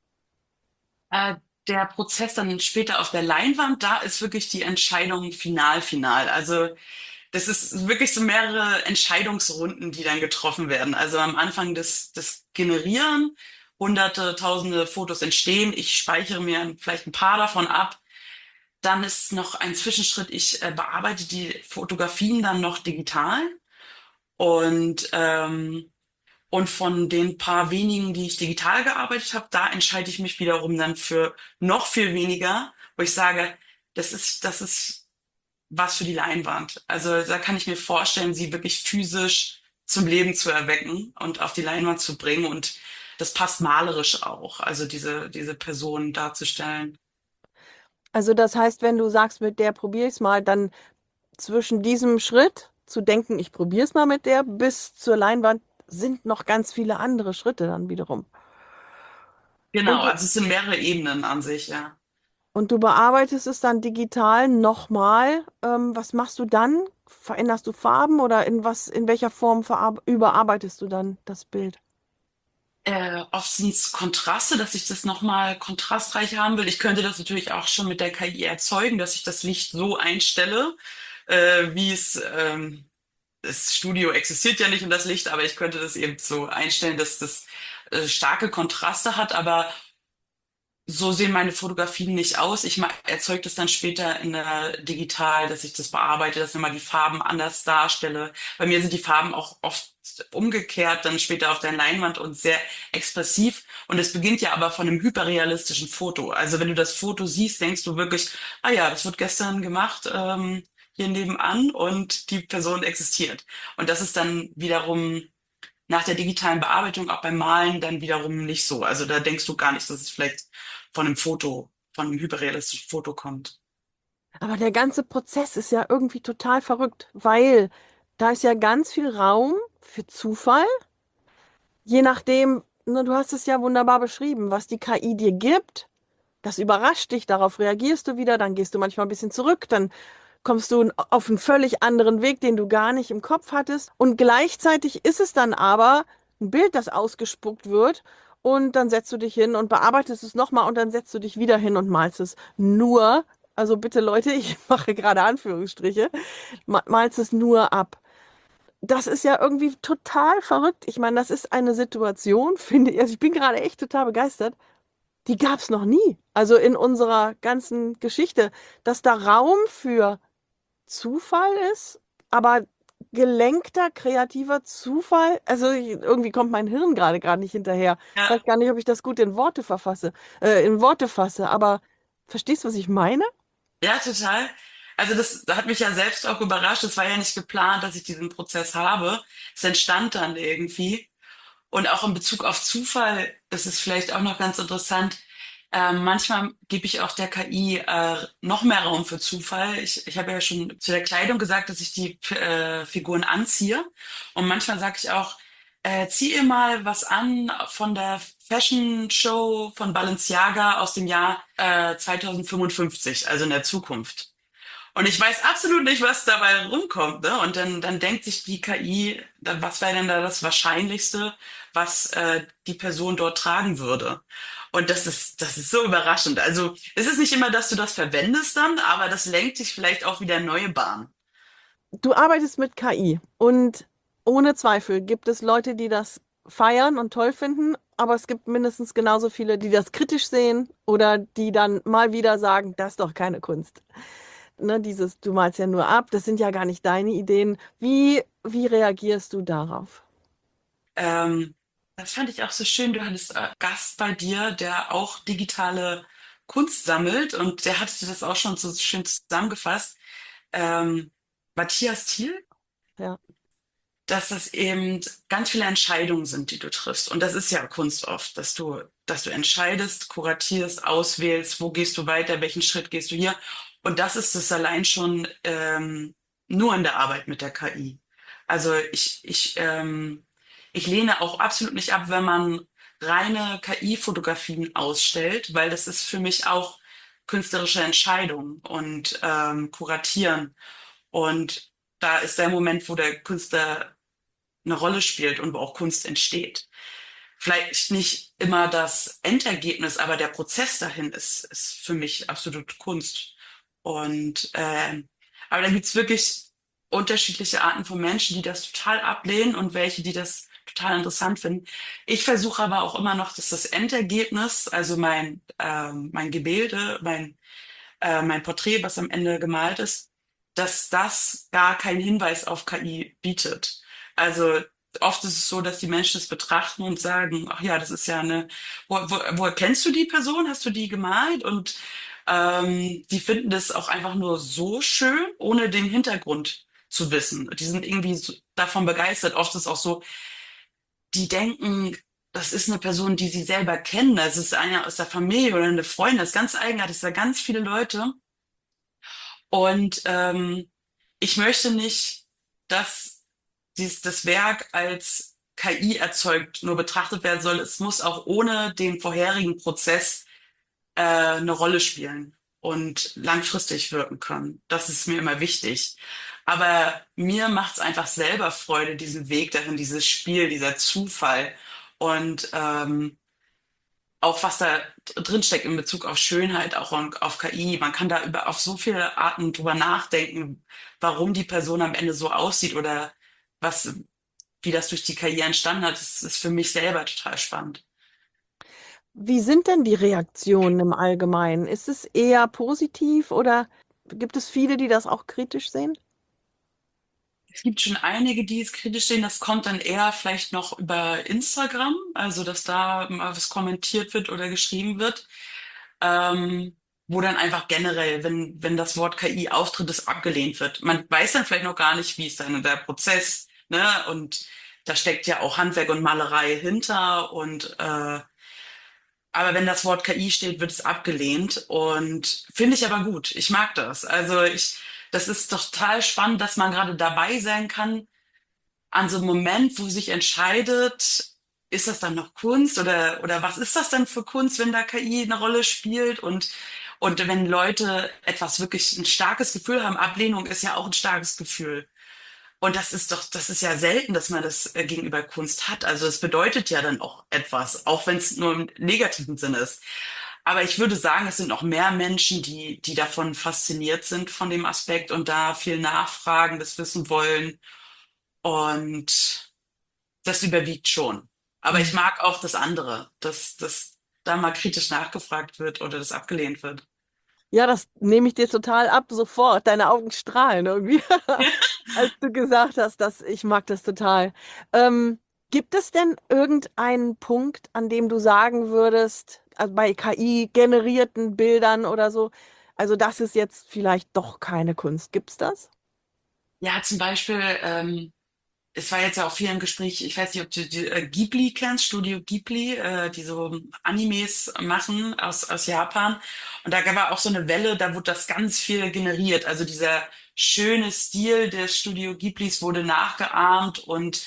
Äh, Der Prozess dann später auf der Leinwand, da ist wirklich die Entscheidung final, final. Also das ist wirklich so mehrere Entscheidungsrunden, die dann getroffen werden. Also am Anfang des, des Generieren, hunderte, tausende Fotos entstehen. Ich speichere mir vielleicht ein paar davon ab. Dann ist noch ein Zwischenschritt. Ich äh, bearbeite die Fotografien dann noch digital. Und ähm, und von den paar wenigen, die ich digital gearbeitet habe, da entscheide ich mich wiederum dann für noch viel weniger, wo ich sage, das ist, das ist was für die Leinwand. Also da kann ich mir vorstellen, sie wirklich physisch zum Leben zu erwecken und auf die Leinwand zu bringen. Und das passt malerisch auch, also diese, diese Person darzustellen.
Also das heißt, wenn du sagst, mit der probiere ich es mal, dann zwischen diesem Schritt zu denken, ich probiere es mal mit der, bis zur Leinwand sind noch ganz viele andere Schritte dann wiederum.
Genau,
Und du,
also es sind mehrere Ebenen an sich, ja.
und du bearbeitest es dann digital nochmal. Ähm, was machst du dann? Veränderst du Farben oder in was, in welcher Form verarbe- überarbeitest du dann das Bild?
Äh, oft sind es Kontraste, dass ich das nochmal kontrastreich haben will. Ich könnte das natürlich auch schon mit der K I erzeugen, dass ich das Licht so einstelle, äh, wie es, ähm, das Studio existiert ja nicht und das Licht, aber ich könnte das eben so einstellen, dass das äh, starke Kontraste hat, aber so sehen meine Fotografien nicht aus. Ich ma- erzeuge das dann später in der digital, dass ich das bearbeite, dass ich mal die Farben anders darstelle. Bei mir sind die Farben auch oft umgekehrt, dann später auf der Leinwand und sehr expressiv. Und es beginnt ja aber von einem hyperrealistischen Foto. Also wenn du das Foto siehst, denkst du wirklich, ah ja, das wird gestern gemacht, ähm, hier nebenan und die Person existiert. Und das ist dann wiederum nach der digitalen Bearbeitung auch beim Malen dann wiederum nicht so. Also da denkst du gar nicht, dass es vielleicht von einem Foto, von einem hyperrealistischen Foto kommt.
Aber der ganze Prozess ist ja irgendwie total verrückt, weil da ist ja ganz viel Raum für Zufall. Je nachdem, ne, du hast es ja wunderbar beschrieben, was die K I dir gibt, das überrascht dich, darauf reagierst du wieder, dann gehst du manchmal ein bisschen zurück, dann kommst du auf einen völlig anderen Weg, den du gar nicht im Kopf hattest. Und gleichzeitig ist es dann aber ein Bild, das ausgespuckt wird. Und dann setzt du dich hin und bearbeitest es nochmal und dann setzt du dich wieder hin und malst es. Nur, also bitte Leute, ich mache gerade Anführungsstriche, ma- malst es nur ab. Das ist ja irgendwie total verrückt. Ich meine, das ist eine Situation, finde ich. Also ich bin gerade echt total begeistert. Die gab es noch nie. Also in unserer ganzen Geschichte, dass da Raum für Zufall ist, aber gelenkter, kreativer Zufall. Also ich, irgendwie kommt mein Hirn gerade gerade nicht hinterher. Ich weiß
Ja,
gar nicht, ob ich das gut in Worte verfasse, äh, in Worte fasse, aber verstehst du, was ich meine?
ja, total. Also das hat mich ja selbst auch überrascht. Es war ja nicht geplant, dass ich diesen Prozess habe. Es entstand dann irgendwie. Und auch in Bezug auf Zufall, das ist vielleicht auch noch ganz interessant. Ähm, manchmal gebe ich auch der K I äh, noch mehr Raum für Zufall. Ich, ich habe ja schon zu der Kleidung gesagt, dass ich die äh, Figuren anziehe. Und manchmal sage ich auch, äh, zieh ihr mal was an von der Fashion Show von Balenciaga aus dem Jahr äh, zweitausendfünfundfünfzig, also in der Zukunft. Und ich weiß absolut nicht, was dabei rumkommt, ne? Und dann, dann denkt sich die K I, dann, was wäre denn da das Wahrscheinlichste, was äh, die Person dort tragen würde? Und das ist, das ist so überraschend. Also es ist nicht immer, dass du das verwendest dann, aber das lenkt dich vielleicht auch wieder in neue Bahnen.
Du arbeitest mit K I und ohne Zweifel gibt es Leute, die das feiern und toll finden, aber es gibt mindestens genauso viele, die das kritisch sehen oder die dann mal wieder sagen, das ist doch keine Kunst. Ne, dieses, du malst ja nur ab, das sind ja gar nicht deine Ideen. Wie, wie reagierst du darauf?
Ähm, Das fand ich auch so schön. Du hattest äh, Gast bei dir, der auch digitale Kunst sammelt und der hatte das auch schon so schön zusammengefasst. Ähm, Matthias Thiel,
Ja.
dass das eben ganz viele Entscheidungen sind, die du triffst. Und das ist ja Kunst oft, dass du, dass du entscheidest, kuratierst, auswählst, wo gehst du weiter, welchen Schritt gehst du hier. Und das ist es allein schon ähm, nur in der Arbeit mit der K I. Also ich, ich, ähm, ich lehne auch absolut nicht ab, wenn man reine K I-Fotografien ausstellt, weil das ist für mich auch künstlerische Entscheidung und ähm, Kuratieren. Und da ist der Moment, wo der Künstler eine Rolle spielt und wo auch Kunst entsteht. Vielleicht nicht immer das Endergebnis, aber der Prozess dahin ist, ist für mich absolut Kunst. Und äh, aber da gibt's wirklich unterschiedliche Arten von Menschen, die das total ablehnen und welche, die das total interessant finden. Ich versuche aber auch immer noch, dass das Endergebnis, also mein ähm, mein Gemälde, mein äh, mein Porträt, was am Ende gemalt ist, dass das gar keinen Hinweis auf K I bietet. Also oft ist es so, dass die Menschen es betrachten und sagen, ach ja, das ist ja eine, wo, wo, woher kennst du die Person? Hast du die gemalt? Und ähm, die finden das auch einfach nur so schön, ohne den Hintergrund zu wissen. Die sind irgendwie so davon begeistert. Oft ist es auch so, die denken, das ist eine Person, die sie selber kennen. Das ist einer aus der Familie oder eine Freundin. Das ist ganz eigenartig. Das sind ganz viele Leute. Und ähm, ich möchte nicht, dass dies, das Werk als K I erzeugt nur betrachtet werden soll. Es muss auch ohne den vorherigen Prozess äh, eine Rolle spielen und langfristig wirken können. Das ist mir immer wichtig. Aber mir macht es einfach selber Freude, diesen Weg dahin, dieses Spiel, dieser Zufall. Und ähm, auch was da drin steckt in Bezug auf Schönheit, auch on- auf K I. Man kann da über auf so viele Arten drüber nachdenken, warum die Person am Ende so aussieht oder was, wie das durch die K I entstanden hat. Das ist für mich selber total spannend.
Wie sind denn die Reaktionen im Allgemeinen? Ist es eher positiv oder gibt es viele, die das auch kritisch sehen?
Es gibt schon einige, die es kritisch sehen. Das kommt dann eher vielleicht noch über Instagram, also dass da mal was kommentiert wird oder geschrieben wird. Ähm, wo dann einfach generell, wenn, wenn das Wort K I auftritt, es abgelehnt wird. Man weiß dann vielleicht noch gar nicht, wie ist dann der Prozess, ne? Und da steckt ja auch Handwerk und Malerei hinter und äh, aber wenn das Wort K I steht, wird es abgelehnt und finde ich aber gut. Ich mag das. Also ich, das ist doch total spannend, dass man gerade dabei sein kann, an so einem Moment, wo sich entscheidet, ist das dann noch Kunst oder, oder was ist das denn für Kunst, wenn da K I eine Rolle spielt? Und, und wenn Leute etwas wirklich ein starkes Gefühl haben, Ablehnung ist ja auch ein starkes Gefühl. Und das ist doch, das ist ja selten, dass man das äh, gegenüber Kunst hat. Also es bedeutet ja dann auch etwas, auch wenn es nur im negativen Sinne ist. Aber ich würde sagen, es sind noch mehr Menschen, die, die davon fasziniert sind von dem Aspekt und da viel nachfragen, das wissen wollen. Und das überwiegt schon. Aber ich mag auch das andere, dass, dass da mal kritisch nachgefragt wird oder das abgelehnt wird.
Ja, das nehme ich dir total ab, sofort. Deine Augen strahlen irgendwie, als du gesagt hast, dass ich mag das total. Ähm, gibt es denn irgendeinen Punkt, an dem du sagen würdest, also bei K I-generierten Bildern oder so, also das ist jetzt vielleicht doch keine Kunst. Gibt's das?
Ja, zum Beispiel, ähm, es war jetzt ja auch viel im Gespräch, ich weiß nicht, ob du die, äh, Ghibli kennst, Studio Ghibli, äh, die so Animes machen aus, aus Japan. Und da war auch so eine Welle, da wurde das ganz viel generiert. Also dieser schöne Stil des Studio Ghiblis wurde nachgeahmt und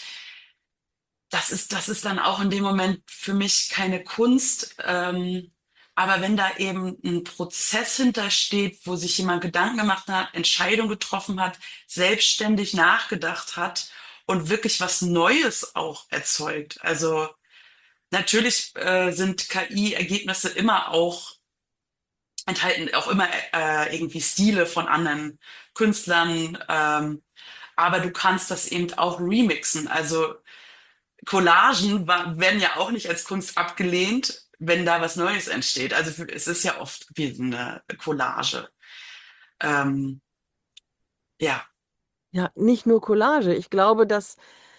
das ist, das ist dann auch in dem Moment für mich keine Kunst. Ähm, aber wenn da eben ein Prozess hintersteht, wo sich jemand Gedanken gemacht hat, Entscheidung getroffen hat, selbstständig nachgedacht hat und wirklich was Neues auch erzeugt. Also natürlich äh, sind K I-Ergebnisse immer auch enthalten, auch immer äh, irgendwie Stile von anderen Künstlern. Ähm, aber du kannst das eben auch remixen. Also Collagen wa- werden ja auch nicht als Kunst abgelehnt, wenn da was Neues entsteht. Also für- es ist ja oft wie so eine Collage. Ähm, ja,
Ja, nicht nur Collage. Ich glaube, dass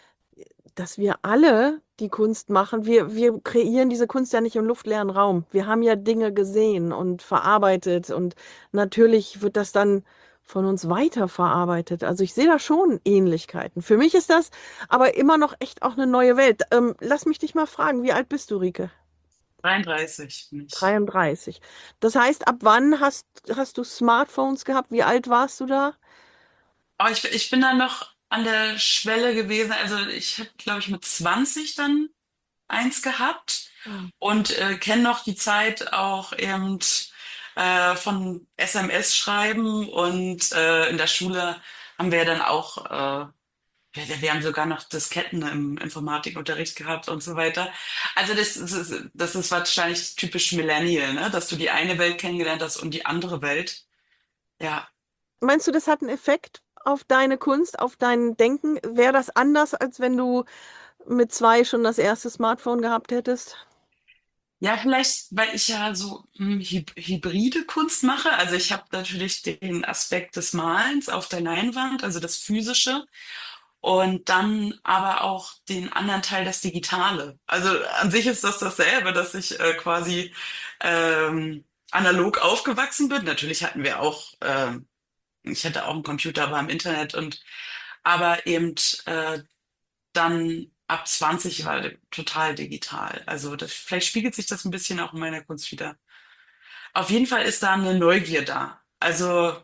dass wir alle die Kunst machen. Wir, wir kreieren diese Kunst ja nicht im luftleeren Raum. Wir haben ja Dinge gesehen und verarbeitet und natürlich wird das dann von uns weiterverarbeitet. Also ich sehe da schon Ähnlichkeiten. Für mich ist das aber immer noch echt auch eine neue Welt. Ähm, lass mich dich mal fragen, wie alt bist du, Rike?
dreiunddreißig nicht.
dreiunddreißig. Das heißt, ab wann hast, hast du Smartphones gehabt? Wie alt warst du da?
Aber ich, ich bin dann noch an der Schwelle gewesen. Also ich habe, glaube ich, mit zwanzig dann eins gehabt
Ah.
und äh, kenne noch die Zeit auch eben. äh, von S M S schreiben und äh, in der Schule haben wir ja dann auch, äh, wir, wir haben sogar noch Disketten im Informatikunterricht gehabt und so weiter. Also das, das ist, das ist wahrscheinlich typisch Millennial, ne? Dass du die eine Welt kennengelernt hast und die andere Welt. Ja.
Meinst du, das hat einen Effekt auf deine Kunst, auf dein Denken? Wäre das anders, als wenn du mit zwei schon das erste Smartphone gehabt hättest?
Ja, vielleicht, weil ich ja so hm, hyb- hybride Kunst mache. Also ich habe natürlich den Aspekt des Malens auf der Leinwand, also das Physische, und dann aber auch den anderen Teil, das Digitale. Also an sich ist das dasselbe, dass ich äh, quasi ähm, analog aufgewachsen bin. Natürlich hatten wir auch, ähm, ich hatte auch einen Computer, aber im Internet und aber eben äh, dann ab zwanzig war total digital. Also das, vielleicht spiegelt sich das ein bisschen auch in meiner Kunst wieder. Auf jeden Fall ist da eine Neugier da. Also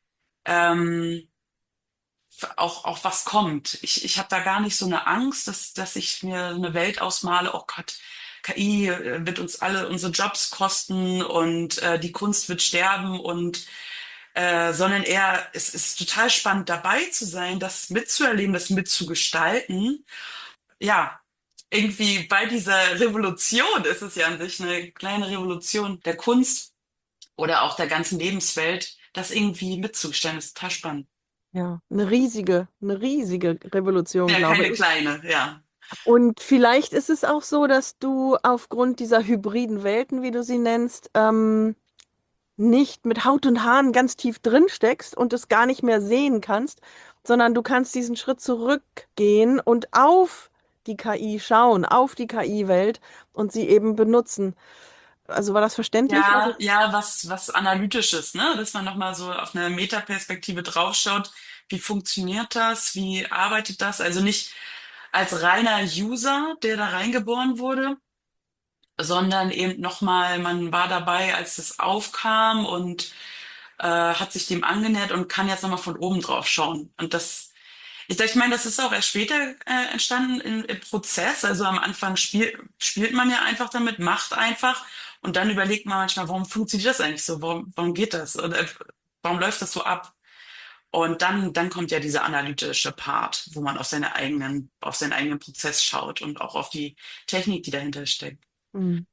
ähm, auch, auch was kommt. Ich, ich habe da gar nicht so eine Angst, dass, dass ich mir eine Welt ausmale, oh Gott, K I wird uns alle unsere Jobs kosten und äh, die Kunst wird sterben und äh, sondern eher, es ist total spannend dabei zu sein, das mitzuerleben, das mitzugestalten. Ja, irgendwie bei dieser Revolution ist es ja an sich eine kleine Revolution der Kunst oder auch der ganzen Lebenswelt, das irgendwie mitzustellen, ist total spannend.
Ja, eine riesige, eine riesige Revolution,
Ja,
glaube
keine
ich.
kleine, ja.
Und vielleicht ist es auch so, dass du aufgrund dieser hybriden Welten, wie du sie nennst, ähm, nicht mit Haut und Haaren ganz tief drin steckst und es gar nicht mehr sehen kannst, sondern du kannst diesen Schritt zurückgehen und auf die K I schauen, auf die K I-Welt und sie eben benutzen. Also war das verständlich, was
Ja,
ich...
ja, was, was Analytisches, ne? Dass man nochmal so auf eine Metaperspektive draufschaut. Wie funktioniert das? Wie arbeitet das? Also nicht als reiner User, der da reingeboren wurde, sondern eben nochmal, man war dabei, als das aufkam und äh, hat sich dem angenähert und kann jetzt nochmal von oben drauf schauen. Und das, ich, ich meine, das ist auch erst später äh, entstanden im, im Prozess. Also am Anfang spiel, spielt man ja einfach damit, macht einfach und dann überlegt man manchmal, warum funktioniert das eigentlich so? Warum, warum geht das? Oder äh, warum läuft das so ab? Und dann, dann kommt ja dieser analytische Part, wo man auf seine eigenen, auf seinen eigenen Prozess schaut und auch auf die Technik, die dahinter steckt.
Hm.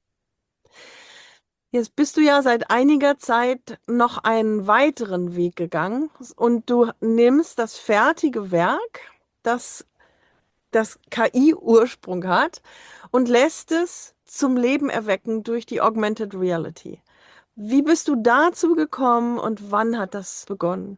Jetzt bist du ja seit einiger Zeit noch einen weiteren Weg gegangen und du nimmst das fertige Werk, das das K I-Ursprung hat und lässt es zum Leben erwecken durch die Augmented Reality. Wie bist du dazu gekommen und wann hat das begonnen?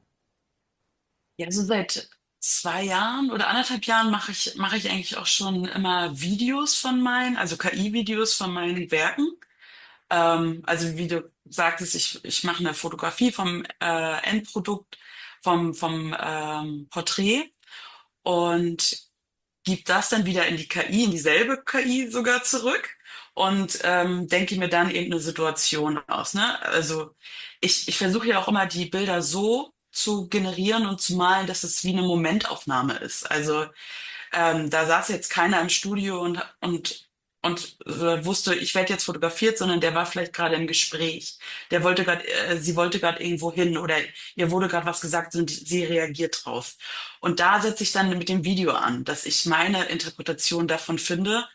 Ja, so seit zwei Jahren oder anderthalb Jahren mache ich, mache ich eigentlich auch schon immer Videos von meinen, also K I-Videos von meinen Werken. Ähm, also wie du sagtest, ich, ich mache eine Fotografie vom äh, Endprodukt, vom, vom ähm, Porträt und gebe das dann wieder in die K I, in dieselbe K I sogar zurück und ähm, denke mir dann eben eine Situation aus. Ne? Also ich, ich versuche ja auch immer die Bilder so zu generieren und zu malen, dass es wie eine Momentaufnahme ist. Also ähm, da saß jetzt keiner im Studio und, und, und äh, wusste, ich werde jetzt fotografiert, sondern der war vielleicht gerade im Gespräch. Der wollte gerade, äh, sie wollte gerade irgendwo hin oder ihr wurde gerade was gesagt und sie reagiert drauf. Und da setze ich dann mit dem Video an, dass ich meine Interpretation davon finde,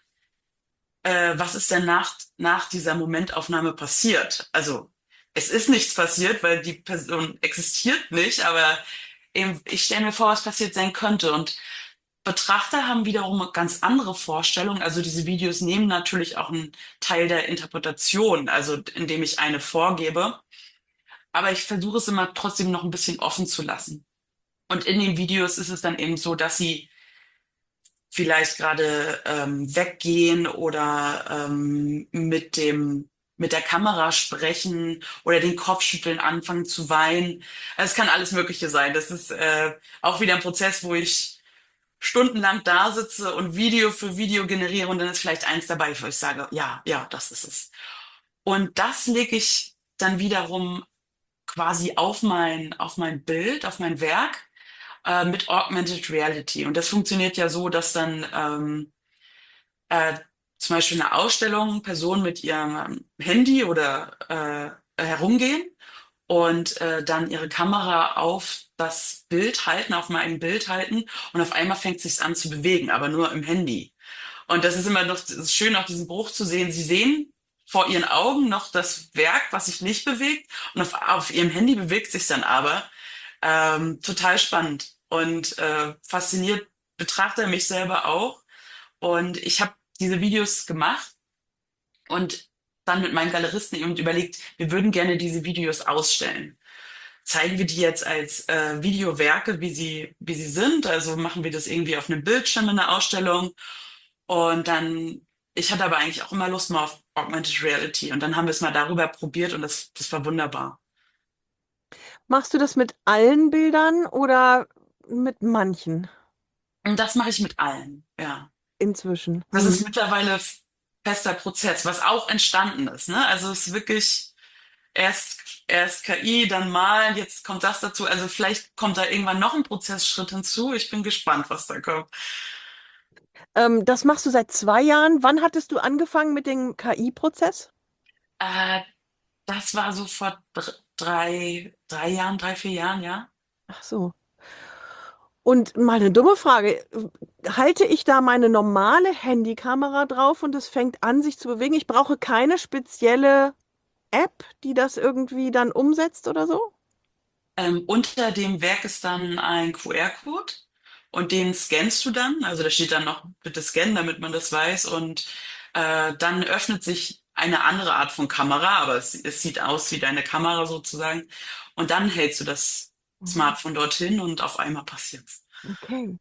äh, was ist denn nach, nach dieser Momentaufnahme passiert? Also es ist nichts passiert, weil die Person existiert nicht, aber eben, ich stelle mir vor, was passiert sein könnte. Und Betrachter haben wiederum ganz andere Vorstellungen. Also diese Videos nehmen natürlich auch einen Teil der Interpretation, also indem ich eine vorgebe. Aber ich versuche es immer trotzdem noch ein bisschen offen zu lassen. Und in den Videos ist es dann eben so, dass sie vielleicht gerade ähm, weggehen oder ähm, mit dem mit der Kamera sprechen oder den Kopf schütteln, anfangen zu weinen. Also es kann alles Mögliche sein. Das ist äh, auch wieder ein Prozess, wo ich stundenlang da sitze und Video für Video generiere und dann ist vielleicht eins dabei, wo ich sage, ja, ja, das ist es. Und das lege ich dann wiederum quasi auf mein, auf mein Bild, auf mein Werk äh, mit Augmented Reality. Und das funktioniert ja so, dass dann ähm, äh, zum Beispiel eine Ausstellung Personen mit ihrem Handy oder äh, herumgehen und äh, dann ihre Kamera auf das Bild halten, auf mein Bild halten und auf einmal fängt sich's an zu bewegen, aber nur im Handy. Und das ist immer noch das ist schön, auch diesen Bruch zu sehen. Sie sehen vor ihren Augen noch das Werk, was sich nicht bewegt, und auf, auf ihrem Handy bewegt sich dann aber. Ähm, total spannend und äh, fasziniert betrachte mich selber auch. Und ich habe diese Videos gemacht und dann mit meinen Galeristen eben überlegt, wir würden gerne diese Videos ausstellen. Zeigen wir die jetzt als äh, Videowerke, wie sie, wie sie sind? Also machen wir das irgendwie auf einem Bildschirm in der Ausstellung? Und dann, ich hatte aber eigentlich auch immer Lust mal auf Augmented Reality. Und dann haben wir es mal darüber probiert und das, das war wunderbar.
Machst du das mit allen Bildern oder mit manchen
Und das mache ich mit allen, ja.
inzwischen?
Das ist
Hm.
mittlerweile f- fester Prozess, was auch entstanden ist, ne? Also es ist wirklich erst, erst K I, dann malen, jetzt kommt das dazu. Also vielleicht kommt da irgendwann noch ein Prozessschritt hinzu. Ich bin gespannt, was da kommt.
Ähm, das machst du seit zwei Jahren. Wann hattest du angefangen mit dem K I-Prozess?
Äh, Das war so vor dr- drei, drei Jahren, drei, vier Jahren, ja.
Ach so. Und mal eine dumme Frage. Halte ich da meine normale Handykamera drauf und es fängt an, sich zu bewegen? Ich brauche keine spezielle App, die das irgendwie dann umsetzt oder so?
Ähm, unter dem Werk ist dann ein Q R-Code und den scannst du dann. Also da steht dann noch bitte scannen, damit man das weiß. Und äh, dann öffnet sich eine andere Art von Kamera, aber es, es sieht aus wie deine Kamera sozusagen. Und dann hältst du das
Mhm.
Smartphone dorthin und auf einmal passiert's.
Okay.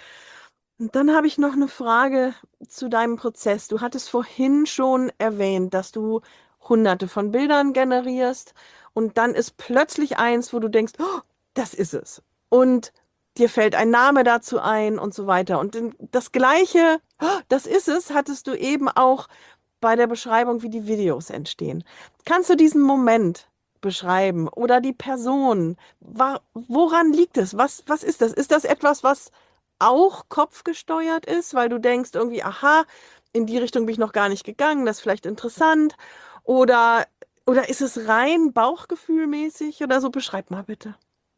Und dann habe ich noch eine Frage zu deinem Prozess. Du hattest vorhin schon erwähnt, dass du hunderte von Bildern generierst und dann ist plötzlich eins, wo du denkst, oh, das ist es. Und dir fällt ein Name dazu ein und so weiter. Und den- das Gleiche, oh, das ist es, hattest du eben auch bei der Beschreibung, wie die Videos entstehen. Kannst du diesen Moment beschreiben oder die Person? Wa- Woran liegt es? Was, was ist das? Ist das etwas, was auch kopfgesteuert ist, weil du denkst irgendwie, aha, in die Richtung bin ich noch gar nicht gegangen, das ist vielleicht interessant? Oder, oder ist es rein bauchgefühlmäßig oder so? Beschreib mal bitte.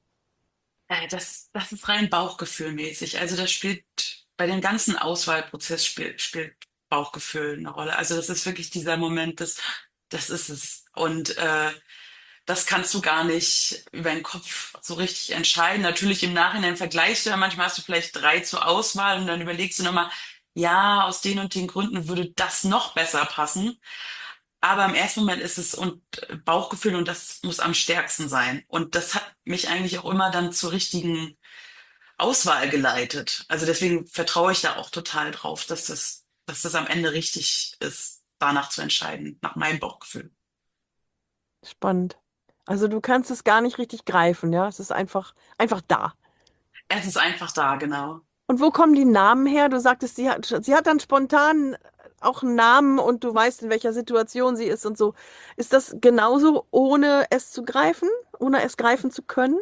Äh, das, das ist rein bauchgefühlmäßig. Also das spielt bei dem ganzen Auswahlprozess spielt, spielt Bauchgefühl eine Rolle. Also das ist wirklich dieser Moment, das, das ist es. Und äh, das kannst du gar nicht über den Kopf so richtig entscheiden. Natürlich im Nachhinein vergleichst du ja, manchmal hast du vielleicht drei zur Auswahl und dann überlegst du nochmal, ja, aus den und den Gründen würde das noch besser passen. Aber im ersten Moment ist es und äh, Bauchgefühl und das muss am stärksten sein. Und das hat mich eigentlich auch immer dann zur richtigen Auswahl geleitet. Also deswegen vertraue ich da auch total drauf, dass das, dass das am Ende richtig ist, danach zu entscheiden, nach meinem Bauchgefühl.
Spannend. Also du kannst es gar nicht richtig greifen, ja? Es ist einfach, einfach da.
Es ist einfach da, genau.
Und wo kommen die Namen her? Du sagtest, sie hat, sie hat dann spontan auch einen Namen und du weißt, in welcher Situation sie ist und so. Ist das genauso, ohne es zu greifen, ohne es greifen zu können?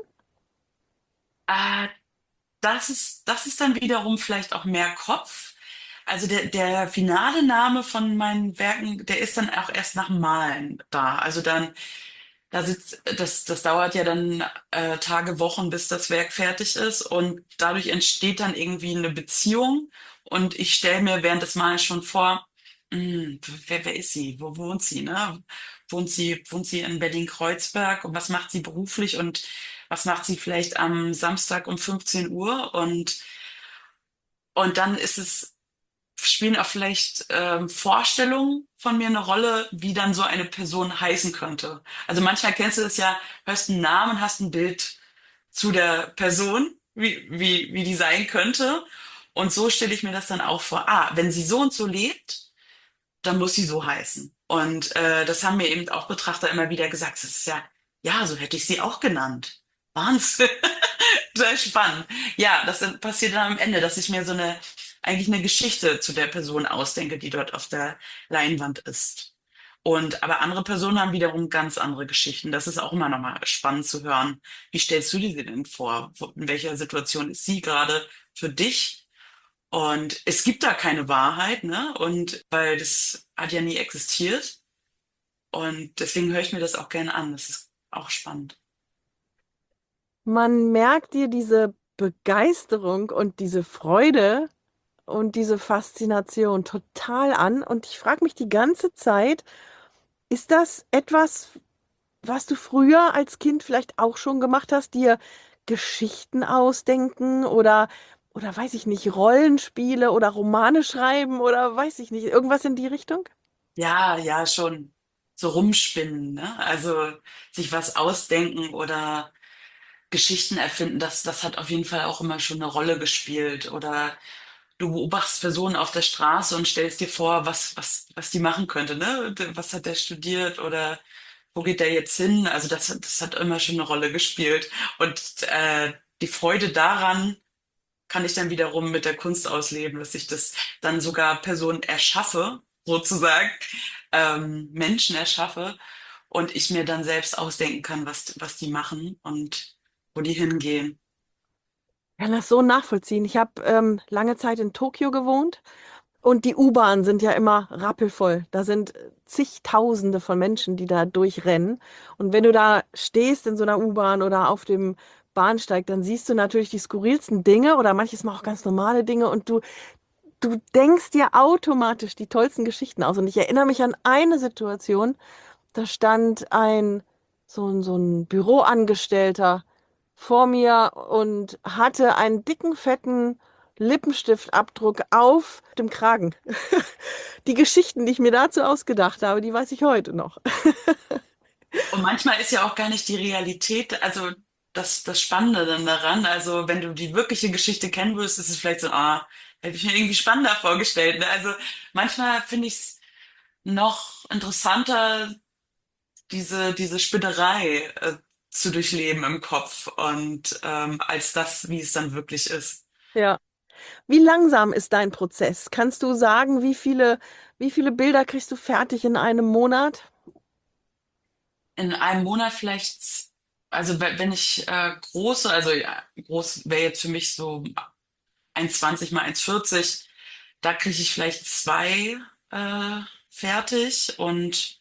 Äh, das ist, das ist dann wiederum vielleicht auch mehr Kopf. Also der, der finale Name von meinen Werken, der ist dann auch erst nach dem Malen da. Also dann, da sitzt, das, das dauert ja dann äh, Tage, Wochen, bis das Werk fertig ist. Und dadurch entsteht dann irgendwie eine Beziehung. Und ich stelle mir während des Malens schon vor, hm, wer, wer ist sie? Wo wohnt sie, ne? Wohnt sie, wohnt sie in Berlin-Kreuzberg? Und was macht sie beruflich? Und was macht sie vielleicht am Samstag um fünfzehn Uhr? Und, und dann ist es, spielen auch vielleicht ähm, Vorstellungen von mir eine Rolle, wie dann so eine Person heißen könnte. Also manchmal kennst du das ja, hörst einen Namen, hast ein Bild zu der Person, wie, wie, wie die sein könnte. Und so stelle ich mir das dann auch vor. Ah, wenn sie so und so lebt, dann muss sie so heißen. Und äh, das haben mir eben auch Betrachter immer wieder gesagt. Das ist ja, ja, so hätte ich sie auch genannt. Wahnsinn. Sehr spannend. Ja, das dann passiert dann am Ende, dass ich mir so eine, eigentlich eine Geschichte zu der Person ausdenke, die dort auf der Leinwand ist. Und aber andere Personen haben wiederum ganz andere Geschichten. Das ist auch immer nochmal spannend zu hören. Wie stellst du dir sie denn vor? Wo- In welcher Situation ist sie gerade für dich? Und es gibt da keine Wahrheit, ne? Und weil das hat ja nie existiert. Und deswegen höre ich mir das auch gerne an. Das ist auch spannend.
Man merkt dir diese Begeisterung und diese Freude und diese Faszination total an. Und ich frage mich die ganze Zeit, ist das etwas, was du früher als Kind vielleicht auch schon gemacht hast, dir Geschichten ausdenken oder, oder weiß ich nicht, Rollenspiele oder Romane schreiben oder weiß ich nicht, irgendwas in die Richtung?
Ja, ja, schon so rumspinnen, ne? Also sich was ausdenken oder Geschichten erfinden, das, das hat auf jeden Fall auch immer schon eine Rolle gespielt. Oder du beobachtest Personen auf der Straße und stellst dir vor, was, was, was die machen könnte, ne? Was hat der studiert oder wo geht der jetzt hin? Also das, das hat immer schon eine Rolle gespielt. Und äh, die Freude daran kann ich dann wiederum mit der Kunst ausleben, dass ich das dann sogar Personen erschaffe, sozusagen, ähm, Menschen erschaffe und ich mir dann selbst ausdenken kann, was, was die machen und wo die hingehen.
Ich kann das so nachvollziehen. Ich habe ähm, lange Zeit in Tokio gewohnt und die U-Bahnen sind ja immer rappelvoll. Da sind zigtausende von Menschen, die da durchrennen. Und wenn du da stehst in so einer U-Bahn oder auf dem Bahnsteig, dann siehst du natürlich die skurrilsten Dinge oder manches Mal auch ganz normale Dinge und du, du denkst dir automatisch die tollsten Geschichten aus. Und ich erinnere mich an eine Situation, da stand ein so ein, so ein Büroangestellter vor mir und hatte einen dicken, fetten Lippenstiftabdruck auf dem Kragen. Die Geschichten, die ich mir dazu ausgedacht habe, die weiß ich heute noch.
Und manchmal ist ja auch gar nicht die Realität, also das, das Spannende dann daran. Also wenn du die wirkliche Geschichte kennen würdest, ist es vielleicht so, ah, hätte ich mir irgendwie spannender vorgestellt. Ne? Also manchmal finde ich es noch interessanter, diese, diese Spinnerei äh, zu durchleben im Kopf und ähm, als das, wie es dann wirklich ist.
Ja. Wie langsam ist dein Prozess? Kannst du sagen, wie viele, wie viele Bilder kriegst du fertig in einem Monat?
In einem Monat vielleicht, also we- wenn ich äh, große, also ja, groß wäre jetzt für mich so eins Komma zwanzig mal eins Komma vierzig, da kriege ich vielleicht zwei äh, fertig und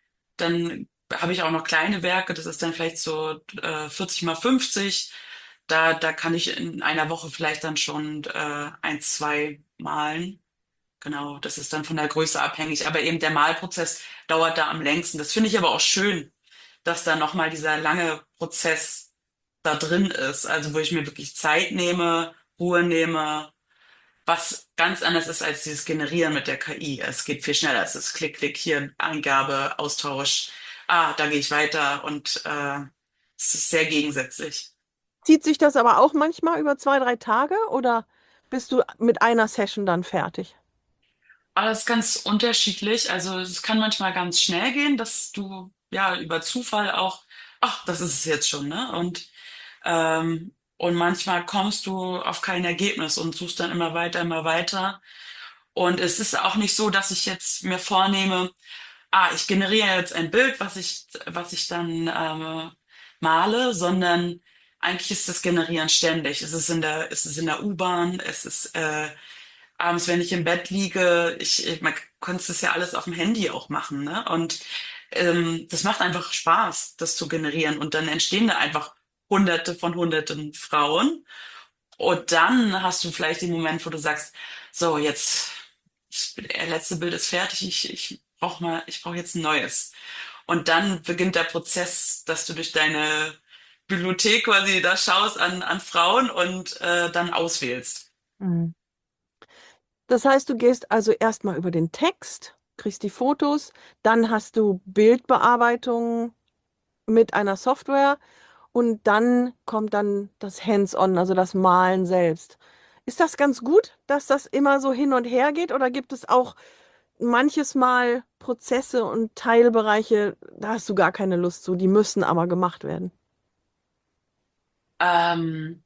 dann habe ich auch noch kleine Werke, das ist dann vielleicht so äh, vierzig mal fünfzig. Da, da kann ich in einer Woche vielleicht dann schon äh, ein, zwei malen. Genau, das ist dann von der Größe abhängig. Aber eben der Malprozess dauert da am längsten. Das finde ich aber auch schön, dass da nochmal dieser lange Prozess da drin ist. Also wo ich mir wirklich Zeit nehme, Ruhe nehme, was ganz anders ist als dieses Generieren mit der K I. Es geht viel schneller. Es ist Klick, Klick, hier Eingabe, Austausch. Ah, da gehe ich weiter und äh, es ist sehr gegensätzlich.
Zieht sich das aber auch manchmal über zwei, drei Tage oder bist du mit einer Session dann fertig?
Aber das ist ganz unterschiedlich. Also es kann manchmal ganz schnell gehen, dass du ja über Zufall auch, ach, das ist es jetzt schon, ne? Und ähm, und manchmal kommst du auf kein Ergebnis und suchst dann immer weiter, immer weiter. Und es ist auch nicht so, dass ich jetzt mir vornehme, ah, ich generiere jetzt ein Bild, was ich, was ich dann ähm, male, sondern eigentlich ist das Generieren ständig. Es ist in der, es ist in der U-Bahn, es ist äh, abends, wenn ich im Bett liege, ich, ich man kann das ja alles auf dem Handy auch machen, ne? Und ähm, das macht einfach Spaß, das zu generieren. Und dann entstehen da einfach Hunderte von Hunderten Frauen. Und dann hast du vielleicht den Moment, wo du sagst, so, jetzt, ich, der letzte Bild ist fertig, ich, ich brauche mal, ich brauche jetzt ein neues. Und dann beginnt der Prozess, dass du durch deine Bibliothek quasi da schaust an, an Frauen und äh, dann auswählst.
Mhm. Das heißt, du gehst also erstmal über den Text, kriegst die Fotos, dann hast du Bildbearbeitung mit einer Software und dann kommt dann das Hands-on, also das Malen selbst. Ist das ganz gut, dass das immer so hin und her geht oder gibt es auch manches Mal Prozesse und Teilbereiche, da hast du gar keine Lust zu, die müssen aber gemacht werden?
Ähm,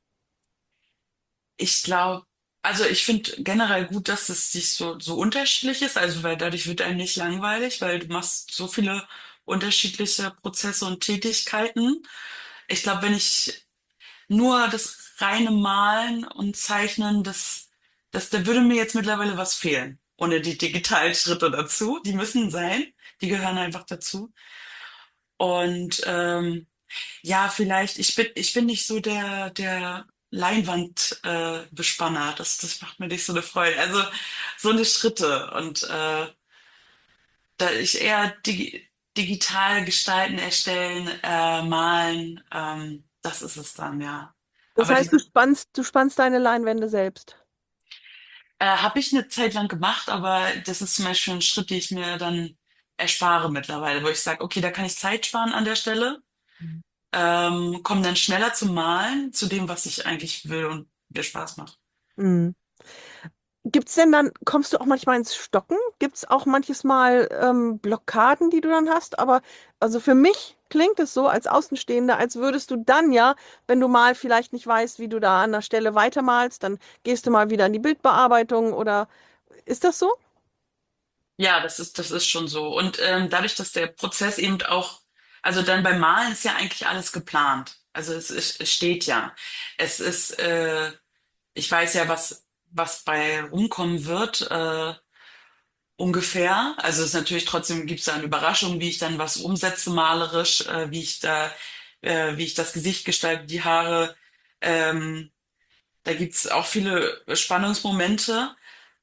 Ich glaube, also ich finde generell gut, dass es sich so, so unterschiedlich ist, also weil dadurch wird einem nicht langweilig, weil du machst so viele unterschiedliche Prozesse und Tätigkeiten. Ich glaube, wenn ich nur das reine Malen und Zeichnen, das, das, da würde mir jetzt mittlerweile was fehlen. Ohne die digitalen Schritte dazu. Die müssen sein. Die gehören einfach dazu. Und ähm, ja, vielleicht, ich bin, ich bin nicht so der, der Leinwandbespanner. Äh, Bespanner. das, das macht mir nicht so eine Freude. Also so eine Schritte. Und äh, da ich eher digi digital gestalten, erstellen, äh, malen, ähm, das ist es dann, ja.
Das
Aber
heißt, du
diese
spannst, du spannst deine Leinwände selbst.
äh, habe ich eine Zeit lang gemacht, aber das ist zum Beispiel ein Schritt, den ich mir dann erspare mittlerweile, wo ich sage, okay, da kann ich Zeit sparen an der Stelle, ähm, komme dann schneller zum Malen, zu dem, was ich eigentlich will und mir Spaß macht.
Mhm. Gibt's denn dann, kommst du auch manchmal ins Stocken? Gibt's auch manches Mal ähm, Blockaden, die du dann hast? Aber also für mich klingt es so als Außenstehender, als würdest du dann ja, wenn du mal vielleicht nicht weißt, wie du da an der Stelle weitermalst, dann gehst du mal wieder in die Bildbearbeitung oder ist das so?
Ja, das ist, das ist schon so. Und ähm, dadurch, dass der Prozess eben auch, also dann beim Malen ist ja eigentlich alles geplant. Also es, ist, es steht ja. Es ist, äh, ich weiß ja, was, was bei rumkommen wird, äh, ungefähr. Also es ist natürlich trotzdem gibt es da eine Überraschung, wie ich dann was umsetze malerisch, äh, wie ich da, äh, wie ich das Gesicht gestalte, die Haare. Ähm, Da gibt's auch viele Spannungsmomente,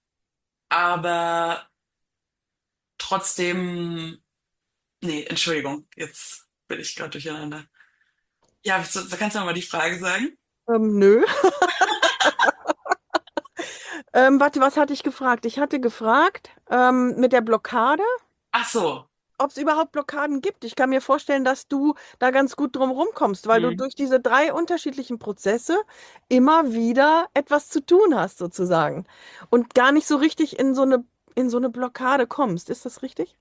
aber trotzdem, nee, Entschuldigung, jetzt bin ich gerade durcheinander. Ja, so, so kannst du noch mal die Frage sagen?
Ähm, nö. Ähm, warte, was hatte ich gefragt? Ich hatte gefragt, ähm, mit der Blockade,
Ach so.
ob es überhaupt Blockaden gibt. Ich kann mir vorstellen, dass du da ganz gut drum rumkommst, weil du
Hm.
durch diese drei unterschiedlichen Prozesse immer wieder etwas zu tun hast, sozusagen. Und gar nicht so richtig in so eine, in so eine Blockade kommst. Ist das richtig?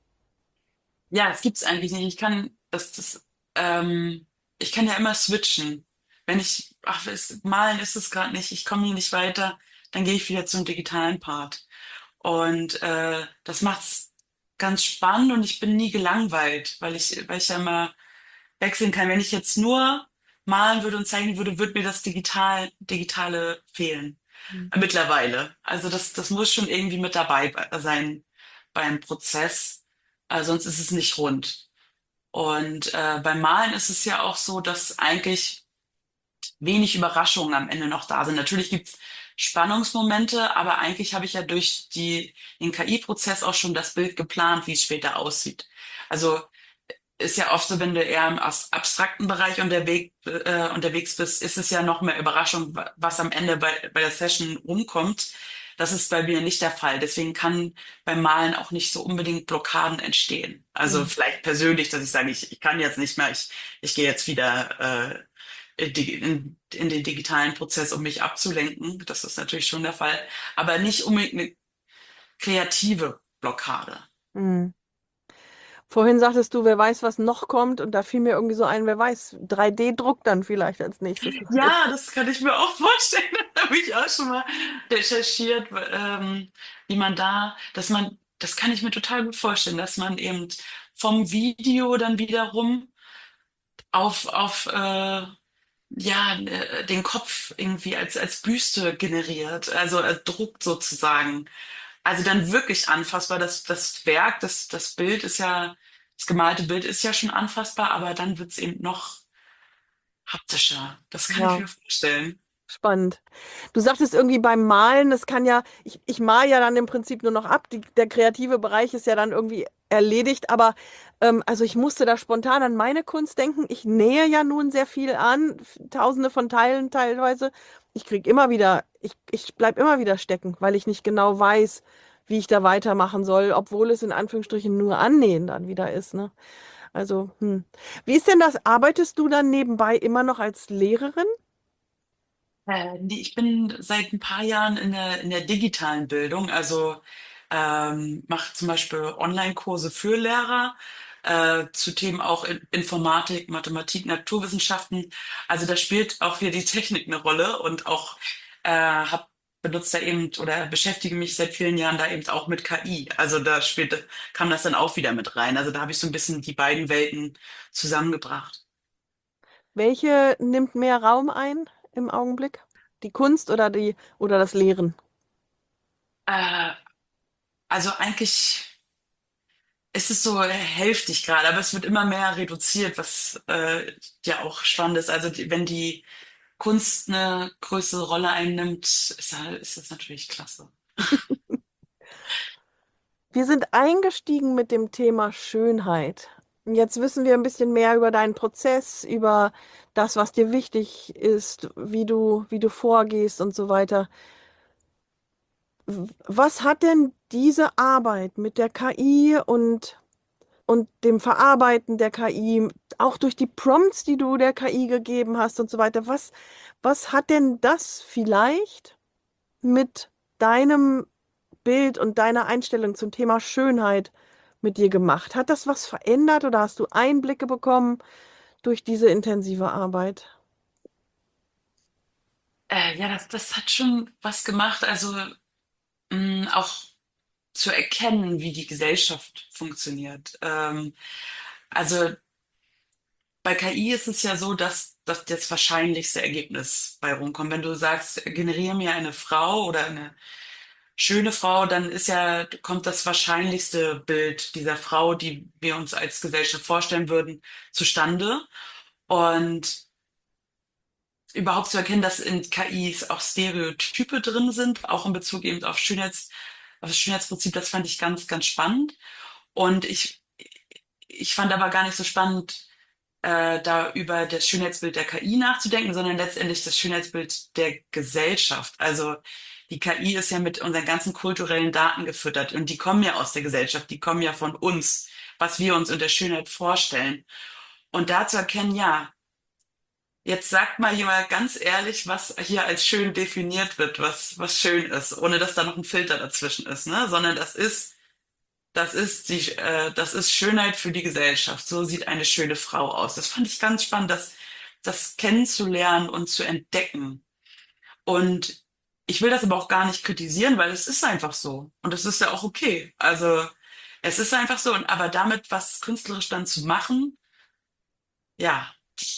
Ja, es gibt's eigentlich nicht. Ich kann, das, das, ähm, ich kann ja immer switchen. Wenn ich, ach, es, malen ist es gerade nicht, ich komme hier nicht weiter, dann gehe ich wieder zum digitalen Part. Und äh, das macht's ganz spannend und ich bin nie gelangweilt, weil ich, weil ich ja immer wechseln kann. Wenn ich jetzt nur malen würde und zeichnen würde, würde mir das Digital, Digitale fehlen.
Mhm.
Äh, Mittlerweile. Also das, das muss schon irgendwie mit dabei be- sein beim Prozess, äh, sonst ist es nicht rund. Und äh, beim Malen ist es ja auch so, dass eigentlich wenig Überraschungen am Ende noch da sind. Natürlich gibt's Spannungsmomente, aber eigentlich habe ich ja durch die, den K I-Prozess auch schon das Bild geplant, wie es später aussieht. Also ist ja oft so, wenn du eher im as- abstrakten Bereich unterwegs, äh, unterwegs bist, ist es ja noch mehr Überraschung, wa- was am Ende bei, bei der Session rumkommt. Das ist bei mir nicht der Fall. Deswegen kann beim Malen auch nicht so unbedingt Blockaden entstehen. Also
Mhm.
vielleicht persönlich, dass ich sage, ich, ich kann jetzt nicht mehr, ich, ich gehe jetzt wieder äh, in, die- in, in den digitalen Prozess, um mich abzulenken. Das ist natürlich schon der Fall. Aber nicht unbedingt eine kreative Blockade.
Mhm. Vorhin sagtest du, wer weiß, was noch kommt, und da fiel mir irgendwie so ein, wer weiß, drei D-Druck dann vielleicht als nächstes.
Ja, das kann ich mir auch vorstellen. Da habe ich auch schon mal recherchiert, ähm, wie man da, dass man, das kann ich mir total gut vorstellen, dass man eben vom Video dann wiederum auf, auf äh, ja, äh, den Kopf irgendwie als, als Büste generiert, also als druckt sozusagen. Also dann wirklich anfassbar. Das, das Werk, das, das Bild ist ja, das gemalte Bild ist ja schon anfassbar, aber dann wird's eben noch haptischer. Das kann ich
Ja.
mir vorstellen.
Spannend. Du sagtest irgendwie beim Malen, das kann ja, ich, ich male ja dann im Prinzip nur noch ab. Die, der kreative Bereich ist ja dann irgendwie erledigt. Aber ähm, also ich musste da spontan an meine Kunst denken. Ich nähe ja nun sehr viel an, f- tausende von Teilen teilweise. Ich kriege immer wieder, ich, ich bleib immer wieder stecken, weil ich nicht genau weiß, wie ich da weitermachen soll, obwohl es in Anführungsstrichen nur Annähen dann wieder ist, ne? Also, hm. Wie ist denn das? Arbeitest du dann nebenbei immer noch als Lehrerin?
Äh, nee, ich bin seit ein paar Jahren in der, in der digitalen Bildung, also ähm, mache zum Beispiel Online-Kurse für Lehrer äh, zu Themen auch in Informatik, Mathematik, Naturwissenschaften. Also da spielt auch wieder die Technik eine Rolle und auch äh, hab benutzt da eben oder beschäftige mich seit vielen Jahren da eben auch mit K I. Also da spielt, kam das dann auch wieder mit rein. Also da habe ich so ein bisschen die beiden Welten zusammengebracht.
Welche nimmt mehr Raum ein im Augenblick? Die Kunst oder die oder das Lehren?
Äh, also eigentlich. es ist so hälftig gerade, aber es wird immer mehr reduziert, was äh, ja auch spannend ist. Also die, wenn die Kunst eine größere Rolle einnimmt, ist, da- ist das natürlich klasse.
Wir sind eingestiegen mit dem Thema Schönheit. Und jetzt wissen wir ein bisschen mehr über deinen Prozess, über das, was dir wichtig ist, wie du, wie du vorgehst und so weiter. W- Was hat denn diese Arbeit mit der K I und, und dem Verarbeiten der K I, auch durch die Prompts, die du der K I gegeben hast und so weiter, was, was hat denn das vielleicht mit deinem Bild und deiner Einstellung zum Thema Schönheit mit dir gemacht? Hat das was verändert oder hast du Einblicke bekommen durch diese intensive Arbeit?
Äh, ja, das, das hat schon was gemacht. Also mh, auch zu erkennen, wie die Gesellschaft funktioniert. Ähm, also bei K I ist es ja so, dass, dass das wahrscheinlichste Ergebnis bei rumkommt. Wenn du sagst, generiere mir eine Frau oder eine schöne Frau, dann ist ja, kommt das wahrscheinlichste Bild dieser Frau, die wir uns als Gesellschaft vorstellen würden, zustande. Und überhaupt zu erkennen, dass in K Is auch Stereotype drin sind, auch in Bezug eben auf Schönheits, auf das Schönheitsprinzip, das fand ich ganz, ganz spannend. Und ich, ich fand aber gar nicht so spannend, äh, da über das Schönheitsbild der K I nachzudenken, sondern letztendlich das Schönheitsbild der Gesellschaft. Also die K I ist ja mit unseren ganzen kulturellen Daten gefüttert und die kommen ja aus der Gesellschaft, die kommen ja von uns, was wir uns unter Schönheit vorstellen. Und da zu erkennen, ja, jetzt sagt mal jemand ganz ehrlich, was hier als schön definiert wird, was, was schön ist, ohne dass da noch ein Filter dazwischen ist, ne? Sondern das ist, das ist die, äh, das ist Schönheit für die Gesellschaft. So sieht eine schöne Frau aus. Das fand ich ganz spannend, das, das kennenzulernen und zu entdecken. Und ich will das aber auch gar nicht kritisieren, weil es ist einfach so. Und es ist ja auch okay. Also, es ist einfach so. Und aber damit was künstlerisch dann zu machen, ja,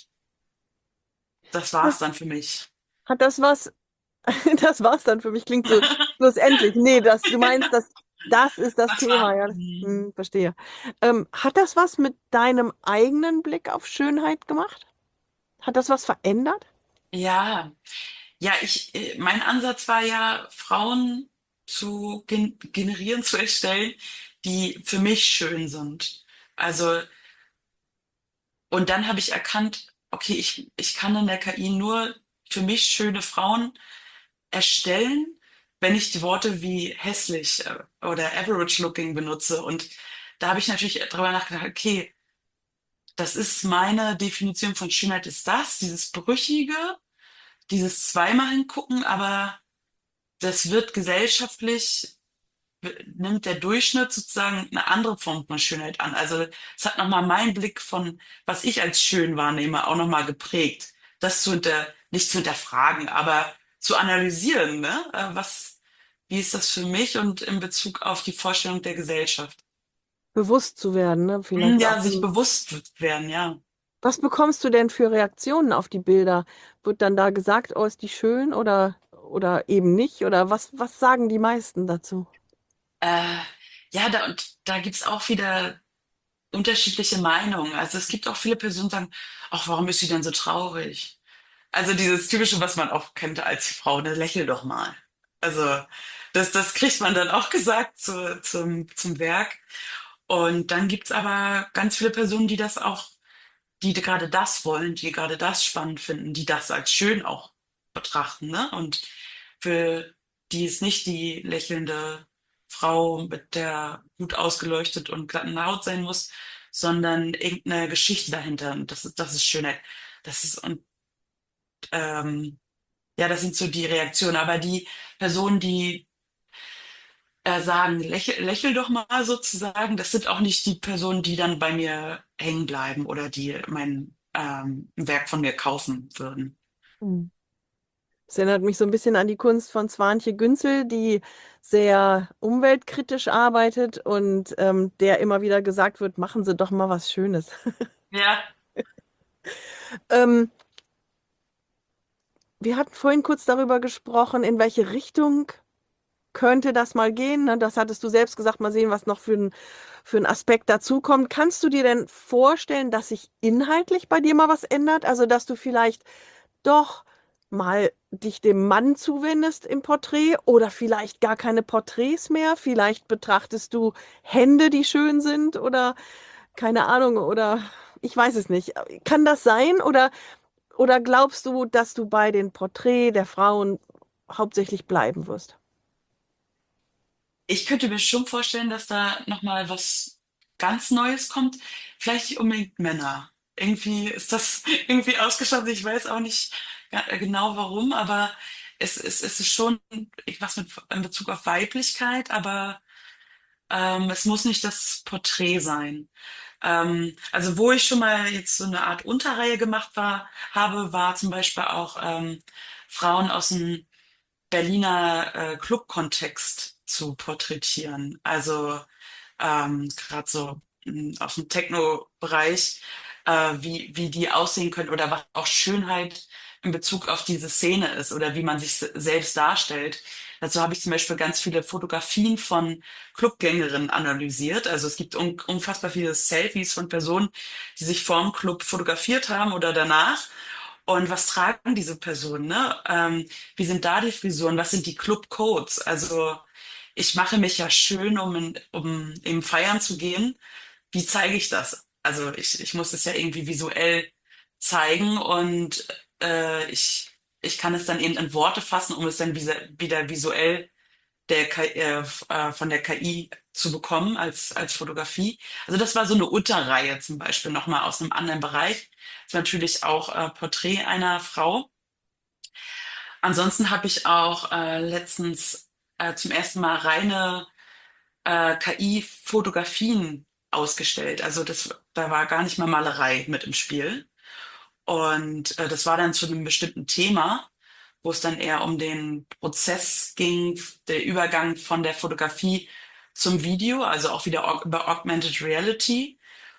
das war's
Das,
dann für mich.
hat das was, das war's dann für mich, klingt so schlussendlich. Nee, das, du meinst, das, das ist das
Das
Thema,
war,
ja.
hm,
Hm, verstehe. Ähm, hat das was mit deinem eigenen Blick auf Schönheit gemacht? Hat das was verändert?
ja, ja, ich, äh, mein Ansatz war ja, Frauen zu gen generieren, zu erstellen, die für mich schön sind. Also, und dann habe ich erkannt, okay, ich, ich kann in der K I nur für mich schöne Frauen erstellen, wenn ich die Worte wie hässlich äh, oder average looking benutze. Und da habe ich natürlich drüber nachgedacht, okay, das ist meine Definition von Schönheit, ist das, dieses Brüchige, dieses zweimal hingucken, aber das wird gesellschaftlich, nimmt der Durchschnitt sozusagen eine andere Form von Schönheit an. Also es hat nochmal meinen Blick von, was ich als schön wahrnehme, auch nochmal geprägt. Das zu hinter, nicht zu hinterfragen, aber zu analysieren, ne? Äh, Was, wie ist das für mich und in Bezug auf die Vorstellung der Gesellschaft?
Bewusst zu werden, ne?
Hm,
Vielleicht auch.
ja, sich
Hm.
bewusst werden, ja.
Was bekommst du denn für Reaktionen auf die Bilder? Wird dann da gesagt, oh, ist die schön oder, oder eben nicht? Oder was, was sagen die meisten dazu?
Äh, ja, da, und da gibt's auch wieder unterschiedliche Meinungen. Also es gibt auch viele Personen, die sagen, ach, warum ist sie denn so traurig? Also dieses typische, was man auch kennt als Frau, ne, lächel doch mal. Also das, das kriegt man dann auch gesagt zu, zum, zum Werk. Und dann gibt's aber ganz viele Personen, die das auch, die gerade das wollen, die gerade das spannend finden, die das als schön auch betrachten, ne? Und für die es nicht die lächelnde Frau mit der gut ausgeleuchtet und glatten Haut sein muss, sondern irgendeine Geschichte dahinter. Und das ist, das ist Schönheit. Das ist, und ähm, ja, das sind so die Reaktionen. Aber die Personen, die äh, sagen, lächel, lächel doch mal sozusagen, das sind auch nicht die Personen, die dann bei mir hängen bleiben oder die mein ähm, Werk von mir kaufen würden.
Hm. Das erinnert mich so ein bisschen an die Kunst von Swantje Günzel, die sehr umweltkritisch arbeitet und ähm, der immer wieder gesagt wird, machen Sie doch mal was Schönes.
Ja,
Ähm, wir hatten vorhin kurz darüber gesprochen, in welche Richtung könnte das mal gehen? Ne? Das hattest du selbst gesagt, mal sehen, was noch für ein, für ein Aspekt dazukommt. Kannst du dir denn vorstellen, dass sich inhaltlich bei dir mal was ändert? Also, dass du vielleicht doch mal dich dem Mann zuwendest im Porträt oder vielleicht gar keine Porträts mehr? Vielleicht betrachtest du Hände, die schön sind oder keine Ahnung, oder ich weiß es nicht. Kann das sein oder, oder glaubst du, dass du bei den Porträts der Frauen hauptsächlich bleiben wirst?
Ich könnte mir schon vorstellen, dass da nochmal was ganz Neues kommt. Vielleicht nicht unbedingt Männer. Irgendwie ist das irgendwie ausgeschlossen. Ich weiß auch nicht ga- genau warum, aber es, es, es ist schon was mit in Bezug auf Weiblichkeit, aber ähm, es muss nicht das Porträt sein. Ähm, also wo ich schon mal jetzt so eine Art Unterreihe gemacht war, habe, war zum Beispiel auch ähm, Frauen aus dem Berliner äh, Club-Kontext zu porträtieren. Also ähm, gerade so mh, aus dem Techno-Bereich, äh, wie, wie die aussehen können oder was auch Schönheit in Bezug auf diese Szene ist oder wie man sich se- selbst darstellt. Dazu habe ich zum Beispiel ganz viele Fotografien von Clubgängerinnen analysiert. Also es gibt un unfassbar viele Selfies von Personen, die sich vorm Club fotografiert haben oder danach. Und was tragen diese Personen, ne? Ähm, wie sind da die Frisuren? Was sind die Club-Codes? Also ich mache mich ja schön, um, in, um eben feiern zu gehen. Wie zeige ich das? Also ich, ich muss es ja irgendwie visuell zeigen und äh, ich, ich kann es dann eben in Worte fassen, um es dann wieder, wieder visuell der K I, äh, f- äh, von der K I zu bekommen als, als Fotografie. Also das war so eine Unterreihe zum Beispiel nochmal aus einem anderen Bereich. Das war natürlich auch äh, Porträt einer Frau. Ansonsten habe ich auch äh, letztens äh, zum ersten Mal reine äh, K I-Fotografien ausgestellt. Also das, da war gar nicht mal Malerei mit im Spiel. Und äh, das war dann zu einem bestimmten Thema, wo es dann eher um den Prozess ging, der Übergang von der Fotografie zum Video, also auch wieder aug über Augmented Reality.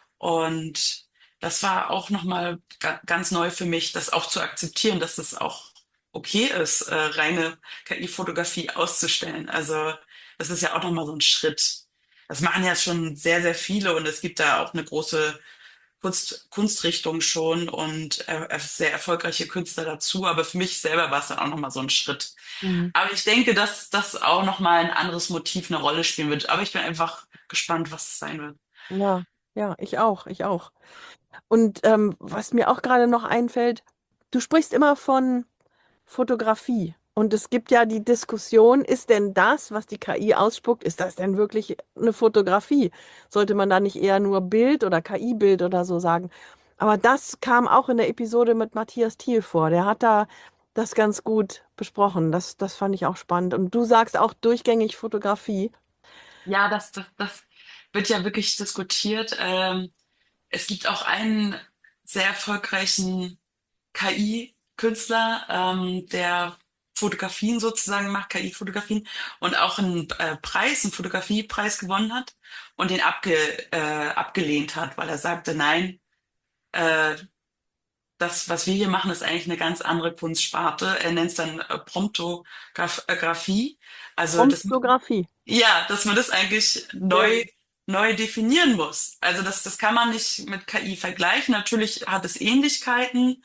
Und das war auch nochmal ga ganz neu für mich, das auch zu akzeptieren, dass es auch okay ist, äh, reine K I-Fotografie auszustellen. Also das ist ja auch nochmal so ein Schritt. Das machen ja schon sehr, sehr viele und es gibt da auch eine große Kunst, Kunstrichtung schon und äh, sehr erfolgreiche Künstler dazu. Aber für mich selber war es dann auch nochmal so ein Schritt.
Mhm.
Aber ich denke, dass das auch nochmal ein anderes Motiv eine Rolle spielen wird. Aber ich bin einfach gespannt, was es sein wird.
Ja, ja, ich auch, ich auch. Und ähm, was mir auch gerade noch einfällt, du sprichst immer von Fotografie. Und es gibt ja die Diskussion, ist denn das, was die K I ausspuckt, ist das denn wirklich eine Fotografie? Sollte man da nicht eher nur Bild oder K I-Bild oder so sagen? Aber das kam auch in der Episode mit Matthias Thiel vor. Der hat da das ganz gut besprochen. Das, das fand ich auch spannend. Und du sagst auch durchgängig Fotografie.
Ja, das, das, das wird ja wirklich diskutiert. Ähm, es gibt auch einen sehr erfolgreichen K I-Künstler, ähm, der Fotografien sozusagen macht, K I-Fotografien, und auch einen äh, Preis, einen Fotografiepreis gewonnen hat und den abge, äh, abgelehnt hat, weil er sagte, nein, äh, das, was wir hier machen, ist eigentlich eine ganz andere Kunstsparte. Er nennt es dann äh, Promptografie. Also das
Promptografie.
ja, dass man das eigentlich
Sehr
neu,
gut.
neu definieren muss. Also das, das kann man nicht mit K I vergleichen. Natürlich hat es Ähnlichkeiten,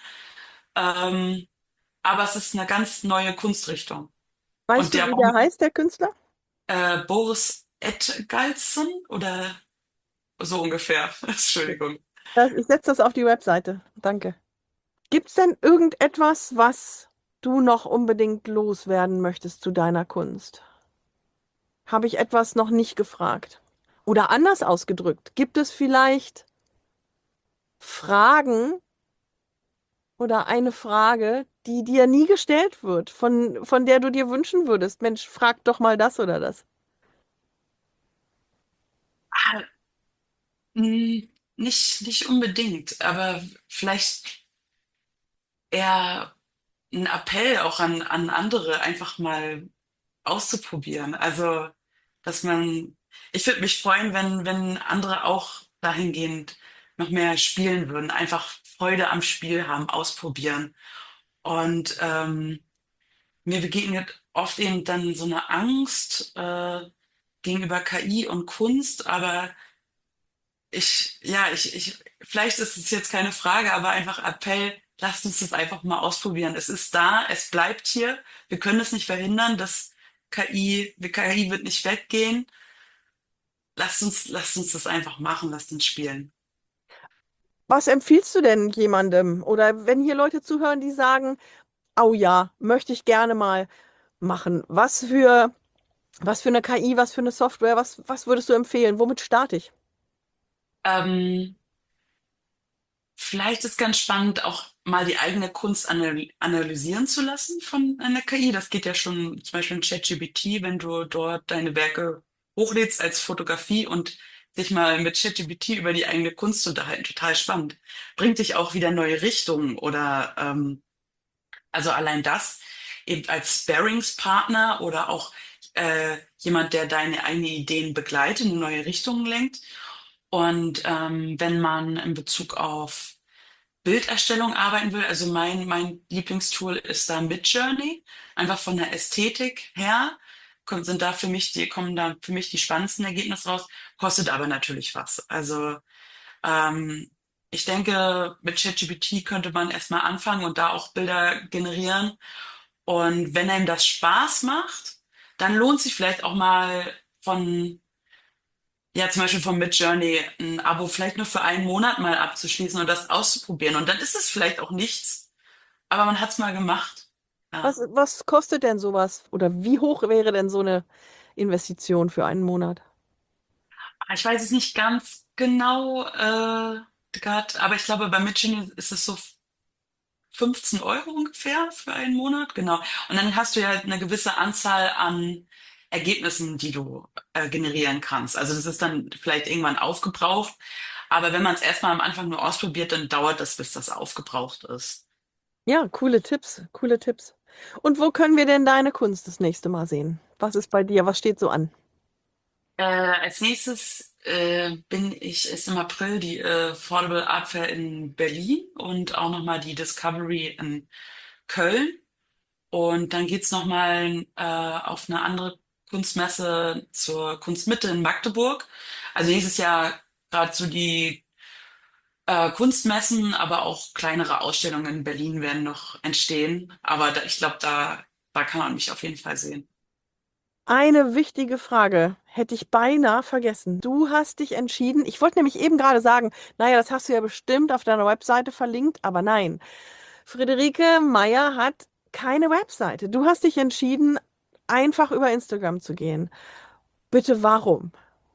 ähm, aber es ist eine ganz neue Kunstrichtung.
Weißt
Und
du,
der
wie der heißt, der Künstler?
äh, Boris Edgalson oder so ungefähr, Entschuldigung.
Das, ich setze das auf die Webseite. Danke. Gibt es denn irgendetwas, was du noch unbedingt loswerden möchtest zu deiner Kunst? Habe ich etwas noch nicht gefragt? Oder anders ausgedrückt, gibt es vielleicht Fragen oder eine Frage, die dir nie gestellt wird, von, von der du dir wünschen würdest? Mensch, frag doch mal das oder das.
Ah, mh, nicht, nicht unbedingt, aber vielleicht eher ein Appell auch an, an andere, einfach mal auszuprobieren. Also, dass man, ich würde mich freuen, wenn, wenn andere auch dahingehend noch mehr spielen würden, einfach Freude am Spiel haben, ausprobieren. Und ähm, mir begegnet oft eben dann so eine Angst äh, gegenüber K I und Kunst, aber ich, ja, ich, ich, vielleicht ist es jetzt keine Frage, aber einfach Appell, lasst uns das einfach mal ausprobieren. Es ist da, es bleibt hier. Wir können es nicht verhindern, dass K I, die K I wird nicht weggehen. Lasst uns, lasst uns das einfach machen, lasst uns spielen.
Was empfiehlst du denn jemandem? Oder wenn hier Leute zuhören, die sagen, oh ja, möchte ich gerne mal machen. Was für, was für eine K I, was für eine Software, was, was würdest du empfehlen? Womit starte ich?
Ähm, Vielleicht ist ganz spannend, auch mal die eigene Kunst anal- analysieren zu lassen von einer K I. Das geht ja schon zum Beispiel in ChatGPT, wenn du dort deine Werke hochlädst als Fotografie und sich mal mit ChatGPT über die eigene Kunst zu unterhalten. Total spannend. Bringt dich auch wieder neue Richtungen oder ähm, also allein das eben als Sparringspartner oder auch äh, jemand, der deine eigenen Ideen begleitet, in neue Richtungen lenkt. Und ähm, wenn man in Bezug auf Bilderstellung arbeiten will, also mein, mein Lieblingstool ist da Midjourney. Einfach von der Ästhetik her kommen, sind da für mich die, kommen da für mich die spannendsten Ergebnisse raus, kostet aber natürlich was. Also ähm, ich denke, mit ChatGPT könnte man erstmal anfangen und da auch Bilder generieren. Und wenn einem das Spaß macht, dann lohnt sich vielleicht auch mal von ja, zum Beispiel von Midjourney ein Abo vielleicht nur für einen Monat mal abzuschließen und das auszuprobieren. Und dann ist es vielleicht auch nichts, aber man hat es mal gemacht. Ja.
Was, was kostet denn sowas? Oder wie hoch wäre denn so eine Investition für einen Monat?
Ich weiß es nicht ganz genau, äh, grad, aber ich glaube, bei Midjourney ist es so fünfzehn Euro ungefähr für einen Monat. Genau. Und dann hast du ja eine gewisse Anzahl an Ergebnissen, die du äh, generieren kannst. Also das ist dann vielleicht irgendwann aufgebraucht. Aber wenn man es erstmal am Anfang nur ausprobiert, dann dauert das, bis das aufgebraucht ist.
Ja, coole Tipps, coole Tipps. Und wo können wir denn deine Kunst das nächste Mal sehen? Was ist bei dir? Was steht so an?
Äh, als nächstes äh, bin ich, ist im April die äh, Affordable Art Fair in Berlin und auch nochmal die Discovery in Köln. Und dann geht's nochmal äh, auf eine andere Kunstmesse zur Kunstmitte in Magdeburg. Also nächstes Jahr gerade so die äh, Kunstmessen, aber auch kleinere Ausstellungen in Berlin werden noch entstehen. Aber da, ich glaube, da, da kann man mich auf jeden Fall sehen.
Eine wichtige Frage hätte ich beinahe vergessen. Du hast dich entschieden. Ich wollte nämlich eben gerade sagen, naja, das hast du ja bestimmt auf deiner Webseite verlinkt, aber nein. Friederike Meyer hat keine Webseite. Du hast dich entschieden, einfach über Instagram zu gehen. Bitte, warum?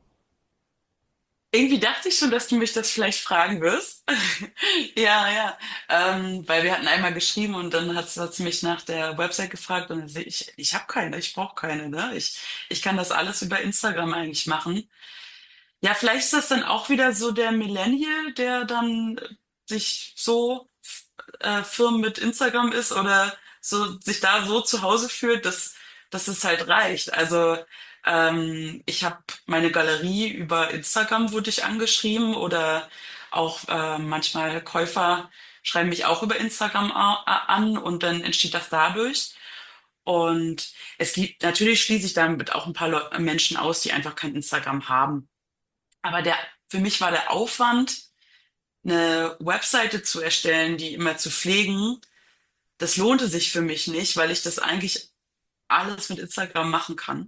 Irgendwie dachte ich schon, dass du mich das vielleicht fragen wirst. Ja, ja. Ähm, weil wir hatten einmal geschrieben und dann hat, hat sie mich nach der Website gefragt und dann sehe ich, ich habe keine, ich brauche keine, ne? Ich, ich kann das alles über Instagram eigentlich machen. Ja, vielleicht ist das dann auch wieder so der Millennial, der dann sich so äh, firm mit Instagram ist oder so sich da so zu Hause fühlt, dass, dass es halt reicht. Also ähm, ich habe meine Galerie über Instagram wurde ich angeschrieben oder auch äh, manchmal Käufer schreiben mich auch über Instagram a- a- an und dann entsteht das dadurch. Und es gibt natürlich schließe ich damit auch ein paar Leu Menschen aus, die einfach kein Instagram haben. Aber der, für mich war der Aufwand, eine Webseite zu erstellen, die immer zu pflegen, das lohnte sich für mich nicht, weil ich das eigentlich alles mit Instagram machen kann.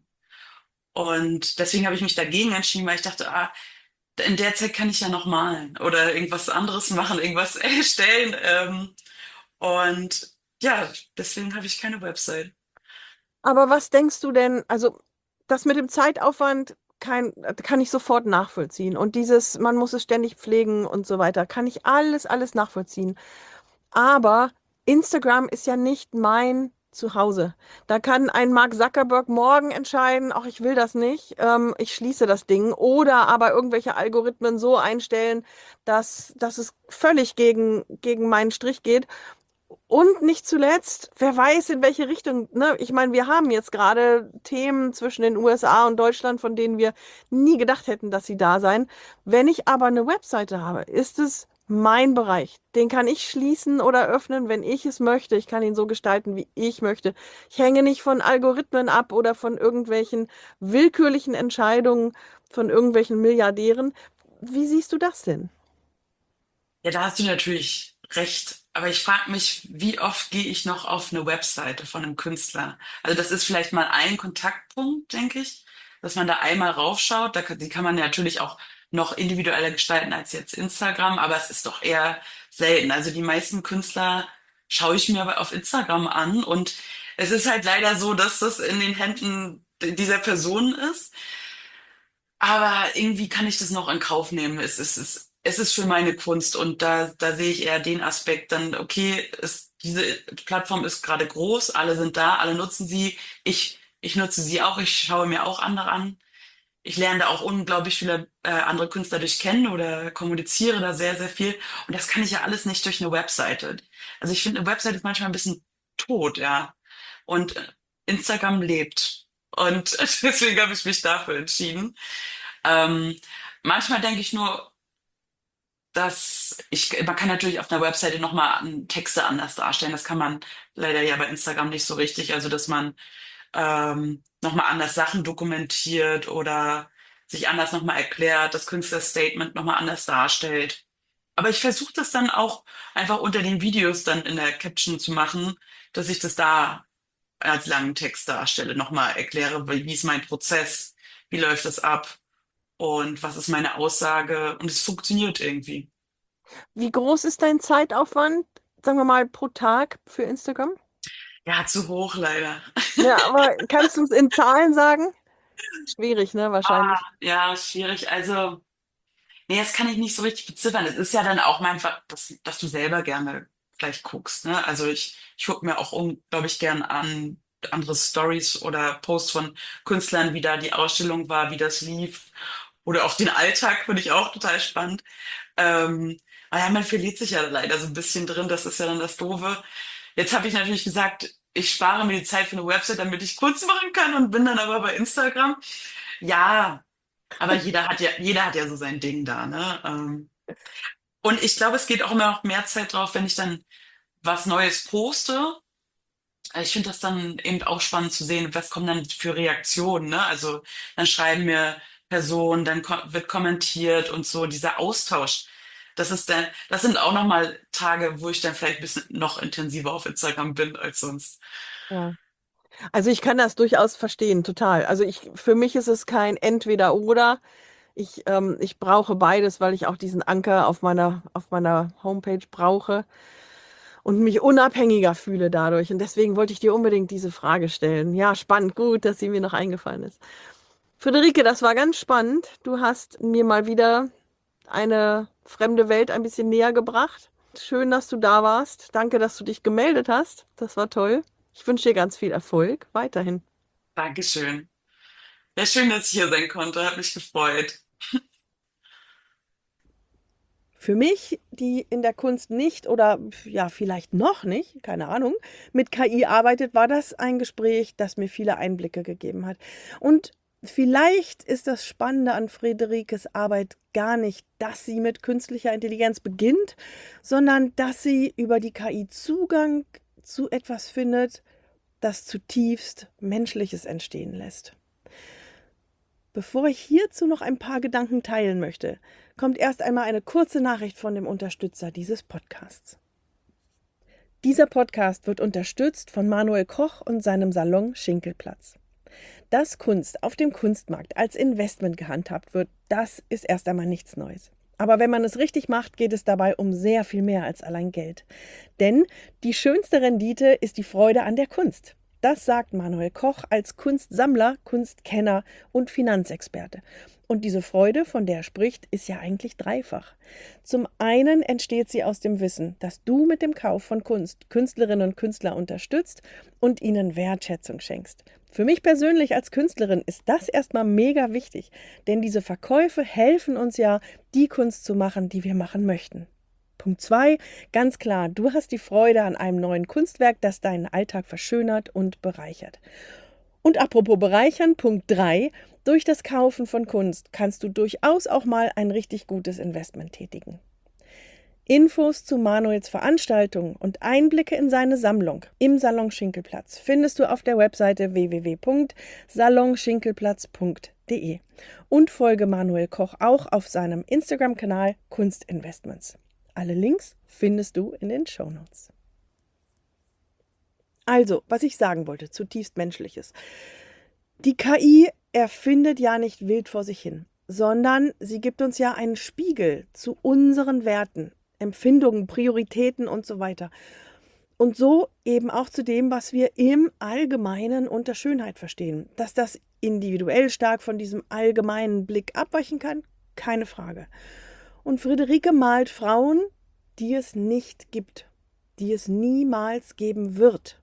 Und deswegen habe ich mich dagegen entschieden, weil ich dachte, ah, in der Zeit kann ich ja noch malen oder irgendwas anderes machen, irgendwas erstellen. Ähm, und ja, deswegen habe ich keine Website.
Aber was denkst du denn, also das mit dem Zeitaufwand kein, kann ich sofort nachvollziehen. Und dieses, man muss es ständig pflegen und so weiter, kann ich alles, alles nachvollziehen. Aber Instagram ist ja nicht mein Zuhause. Da kann ein Mark Zuckerberg morgen entscheiden, ach, ich will das nicht, ähm, ich schließe das Ding. Oder aber irgendwelche Algorithmen so einstellen, dass, dass es völlig gegen, gegen meinen Strich geht. Und nicht zuletzt, wer weiß, in welche Richtung, ne? Ich meine, wir haben jetzt gerade Themen zwischen den U S A und Deutschland, von denen wir nie gedacht hätten, dass sie da seien. Wenn ich aber eine Webseite habe, ist es mein Bereich. Den kann ich schließen oder öffnen, wenn ich es möchte. Ich kann ihn so gestalten, wie ich möchte. Ich hänge nicht von Algorithmen ab oder von irgendwelchen willkürlichen Entscheidungen von irgendwelchen Milliardären. Wie siehst du das denn?
Ja, da hast du natürlich recht. Aber ich frage mich, wie oft gehe ich noch auf eine Webseite von einem Künstler? Also das ist vielleicht mal ein Kontaktpunkt, denke ich, dass man da einmal raufschaut. Da, kann- die kann man ja natürlich auch noch individueller gestalten als jetzt Instagram, aber es ist doch eher selten. Also die meisten Künstler schaue ich mir aber auf Instagram an und es ist halt leider so, dass das in den Händen dieser Person ist. Aber irgendwie kann ich das noch in Kauf nehmen. Es ist, es ist, es ist für meine Kunst und da, da sehe ich eher den Aspekt dann, okay, es, diese Plattform ist gerade groß, alle sind da, alle nutzen sie. Ich, ich nutze sie auch, ich schaue mir auch andere an. Ich lerne da auch unglaublich viele äh, andere Künstler durch kennen oder kommuniziere da sehr, sehr viel. Und das kann ich ja alles nicht durch eine Webseite. Also ich finde, eine Webseite ist manchmal ein bisschen tot, ja. Und äh, Instagram lebt. Und deswegen habe ich mich dafür entschieden. Ähm, manchmal denke ich nur, dass ich, man kann natürlich auf einer Webseite nochmal Texte anders darstellen. Das kann man leider ja bei Instagram nicht so richtig. Also, dass man ähm, nochmal anders Sachen dokumentiert oder sich anders nochmal erklärt, das Künstlerstatement nochmal anders darstellt. Aber ich versuche das dann auch einfach unter den Videos dann in der Caption zu machen, dass ich das da als langen Text darstelle, nochmal erkläre, wie wie ist mein Prozess, wie läuft das ab und was ist meine Aussage und es funktioniert irgendwie.
Wie groß ist dein Zeitaufwand, sagen wir mal, pro Tag für Instagram?
Ja, zu hoch leider.
Ja, aber kannst du es in Zahlen sagen? Schwierig, ne?
Ah,
Wahrscheinlich.
ja, schwierig. Also, nee, das kann ich nicht so richtig beziffern. Es ist ja dann auch einfach, dass, dass du selber gerne vielleicht guckst, ne? Also ich, ich gucke mir auch unglaublich gern an andere Stories oder Posts von Künstlern, wie da die Ausstellung war, wie das lief. Oder auch den Alltag finde ich auch total spannend. Ähm, aber ja, man verliert sich ja leider so ein bisschen drin. Das ist ja dann das Doofe. Jetzt habe ich natürlich gesagt, ich spare mir die Zeit für eine Website, damit ich Kunst machen kann und bin dann aber bei Instagram. Ja, aber jeder hat ja, jeder hat ja so sein Ding da, ne? Ähm, und ich glaube, es geht auch immer noch mehr Zeit drauf, wenn ich dann was Neues poste. Ich finde das dann eben auch spannend zu sehen, was kommen dann für Reaktionen, ne? Also dann schreiben mir Personen, dann ko wird kommentiert und so, dieser Austausch. Das ist dann, das sind auch nochmal Tage, wo ich dann vielleicht ein bisschen noch intensiver auf Instagram bin als sonst.
Ja. Also ich kann das durchaus verstehen, total. Also ich, für mich ist es kein Entweder-Oder. Ich, ähm, ich brauche beides, weil ich auch diesen Anker auf meiner, auf meiner Homepage brauche und mich unabhängiger fühle dadurch. Und deswegen wollte ich dir unbedingt diese Frage stellen. Ja, spannend, gut, dass sie mir noch eingefallen ist. Friederike, das war ganz spannend. Du hast mir mal wieder eine fremde Welt ein bisschen näher gebracht. Schön, dass du da warst. Danke, dass du dich gemeldet hast. Das war toll. Ich wünsche dir ganz viel Erfolg weiterhin.
Dankeschön. Ja, schön, dass ich hier sein konnte. Hat mich gefreut.
Für mich, die in der Kunst nicht oder ja, vielleicht noch nicht, keine Ahnung, mit K I arbeitet, war das ein Gespräch, das mir viele Einblicke gegeben hat. Und vielleicht ist das Spannende an Friederikes Arbeit gar nicht, dass sie mit künstlicher Intelligenz beginnt, sondern dass sie über die K I Zugang zu etwas findet, das zutiefst Menschliches entstehen lässt. Bevor ich hierzu noch ein paar Gedanken teilen möchte, kommt erst einmal eine kurze Nachricht von dem Unterstützer dieses Podcasts. Dieser Podcast wird unterstützt von Manuel Koch und seinem Salon Schinkelplatz. Dass Kunst auf dem Kunstmarkt als Investment gehandhabt wird, das ist erst einmal nichts Neues. Aber wenn man es richtig macht, geht es dabei um sehr viel mehr als allein Geld. Denn die schönste Rendite ist die Freude an der Kunst. Das sagt Manuel Koch als Kunstsammler, Kunstkenner und Finanzexperte. Und diese Freude, von der er spricht, ist ja eigentlich dreifach. Zum einen entsteht sie aus dem Wissen, dass du mit dem Kauf von Kunst Künstlerinnen und Künstler unterstützt und ihnen Wertschätzung schenkst. Für mich persönlich als Künstlerin ist das erstmal mega wichtig, denn diese Verkäufe helfen uns ja, die Kunst zu machen, die wir machen möchten. Punkt zwei, ganz klar, du hast die Freude an einem neuen Kunstwerk, das deinen Alltag verschönert und bereichert. Und apropos bereichern, Punkt drei, durch das Kaufen von Kunst kannst du durchaus auch mal ein richtig gutes Investment tätigen. Infos zu Manuels Veranstaltungen und Einblicke in seine Sammlung im Salon Schinkelplatz findest du auf der Webseite w w w punkt salon schinkelplatz punkt d e und folge Manuel Koch auch auf seinem Instagram-Kanal Kunstinvestments. Alle Links findest du in den Shownotes. Also, was ich sagen wollte, zutiefst Menschliches. Die K I erfindet ja nicht wild vor sich hin, sondern sie gibt uns ja einen Spiegel zu unseren Werten, Empfindungen, Prioritäten und so weiter. Und so eben auch zu dem, was wir im Allgemeinen unter Schönheit verstehen. Dass das individuell stark von diesem allgemeinen Blick abweichen kann, keine Frage. Und Friederike malt Frauen, die es nicht gibt, die es niemals geben wird.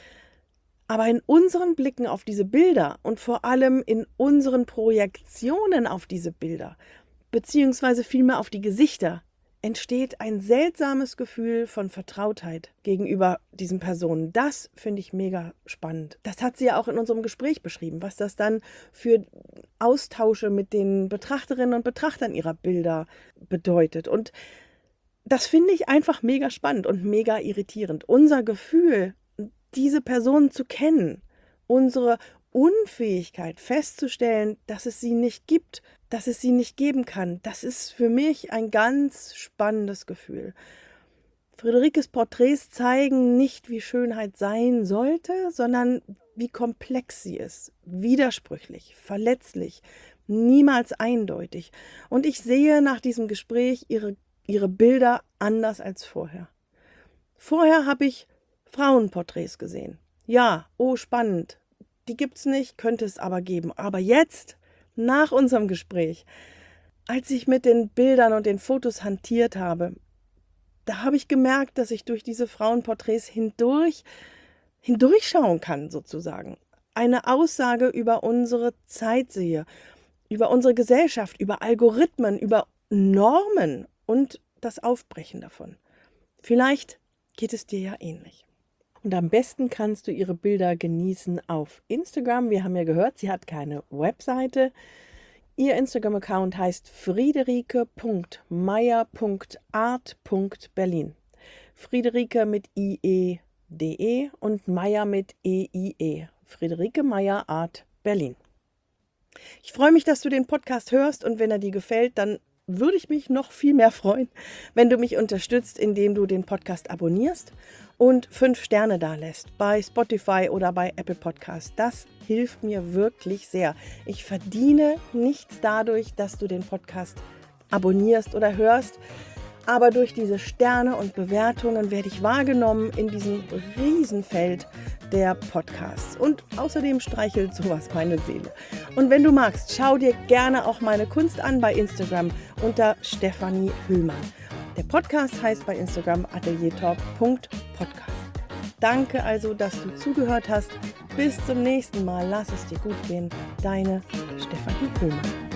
Aber in unseren Blicken auf diese Bilder und vor allem in unseren Projektionen auf diese Bilder, beziehungsweise vielmehr auf die Gesichter, entsteht ein seltsames Gefühl von Vertrautheit gegenüber diesen Personen. Das finde ich mega spannend. Das hat sie ja auch in unserem Gespräch beschrieben, was das dann für Austausche mit den Betrachterinnen und Betrachtern ihrer Bilder bedeutet. Und das finde ich einfach mega spannend und mega irritierend. Unser Gefühl, diese Personen zu kennen, unsere Unfähigkeit festzustellen, dass es sie nicht gibt, dass es sie nicht geben kann, das ist für mich ein ganz spannendes Gefühl. Friederikes Porträts zeigen nicht, wie Schönheit sein sollte, sondern wie komplex sie ist, widersprüchlich, verletzlich, niemals eindeutig. Und ich sehe nach diesem Gespräch ihre, ihre Bilder anders als vorher. Vorher habe ich Frauenporträts gesehen. Ja, oh spannend, die gibt's nicht, könnte es aber geben. Aber jetzt, nach unserem Gespräch, als ich mit den Bildern und den Fotos hantiert habe, da habe ich gemerkt, dass ich durch diese Frauenporträts hindurch, hindurchschauen kann, sozusagen. Eine Aussage über unsere Zeit sehe, über unsere Gesellschaft, über Algorithmen, über Normen und das Aufbrechen davon. Vielleicht geht es dir ja ähnlich. Und am besten kannst du ihre Bilder genießen auf Instagram. Wir haben ja gehört, sie hat keine Webseite. Ihr Instagram-Account heißt friederike punkt meier punkt art punkt berlin. Friederike mit I E D E und Meier mit E I E. Friederike Meier Art Berlin. Ich freue mich, dass du den Podcast hörst und wenn er dir gefällt, dann würde ich mich noch viel mehr freuen, wenn du mich unterstützt, indem du den Podcast abonnierst und fünf Sterne dalässt bei Spotify oder bei Apple Podcasts. Das hilft mir wirklich sehr. Ich verdiene nichts dadurch, dass du den Podcast abonnierst oder hörst, aber durch diese Sterne und Bewertungen werde ich wahrgenommen in diesem Riesenfeld der Podcasts. Und außerdem streichelt sowas meine Seele. Und wenn du magst, schau dir gerne auch meine Kunst an bei Instagram unter Stefanie Hüllmann. Der Podcast heißt bei Instagram ateliertalk punkt podcast. Danke also, dass du zugehört hast. Bis zum nächsten Mal. Lass es dir gut gehen. Deine Stefanie Hüllmann.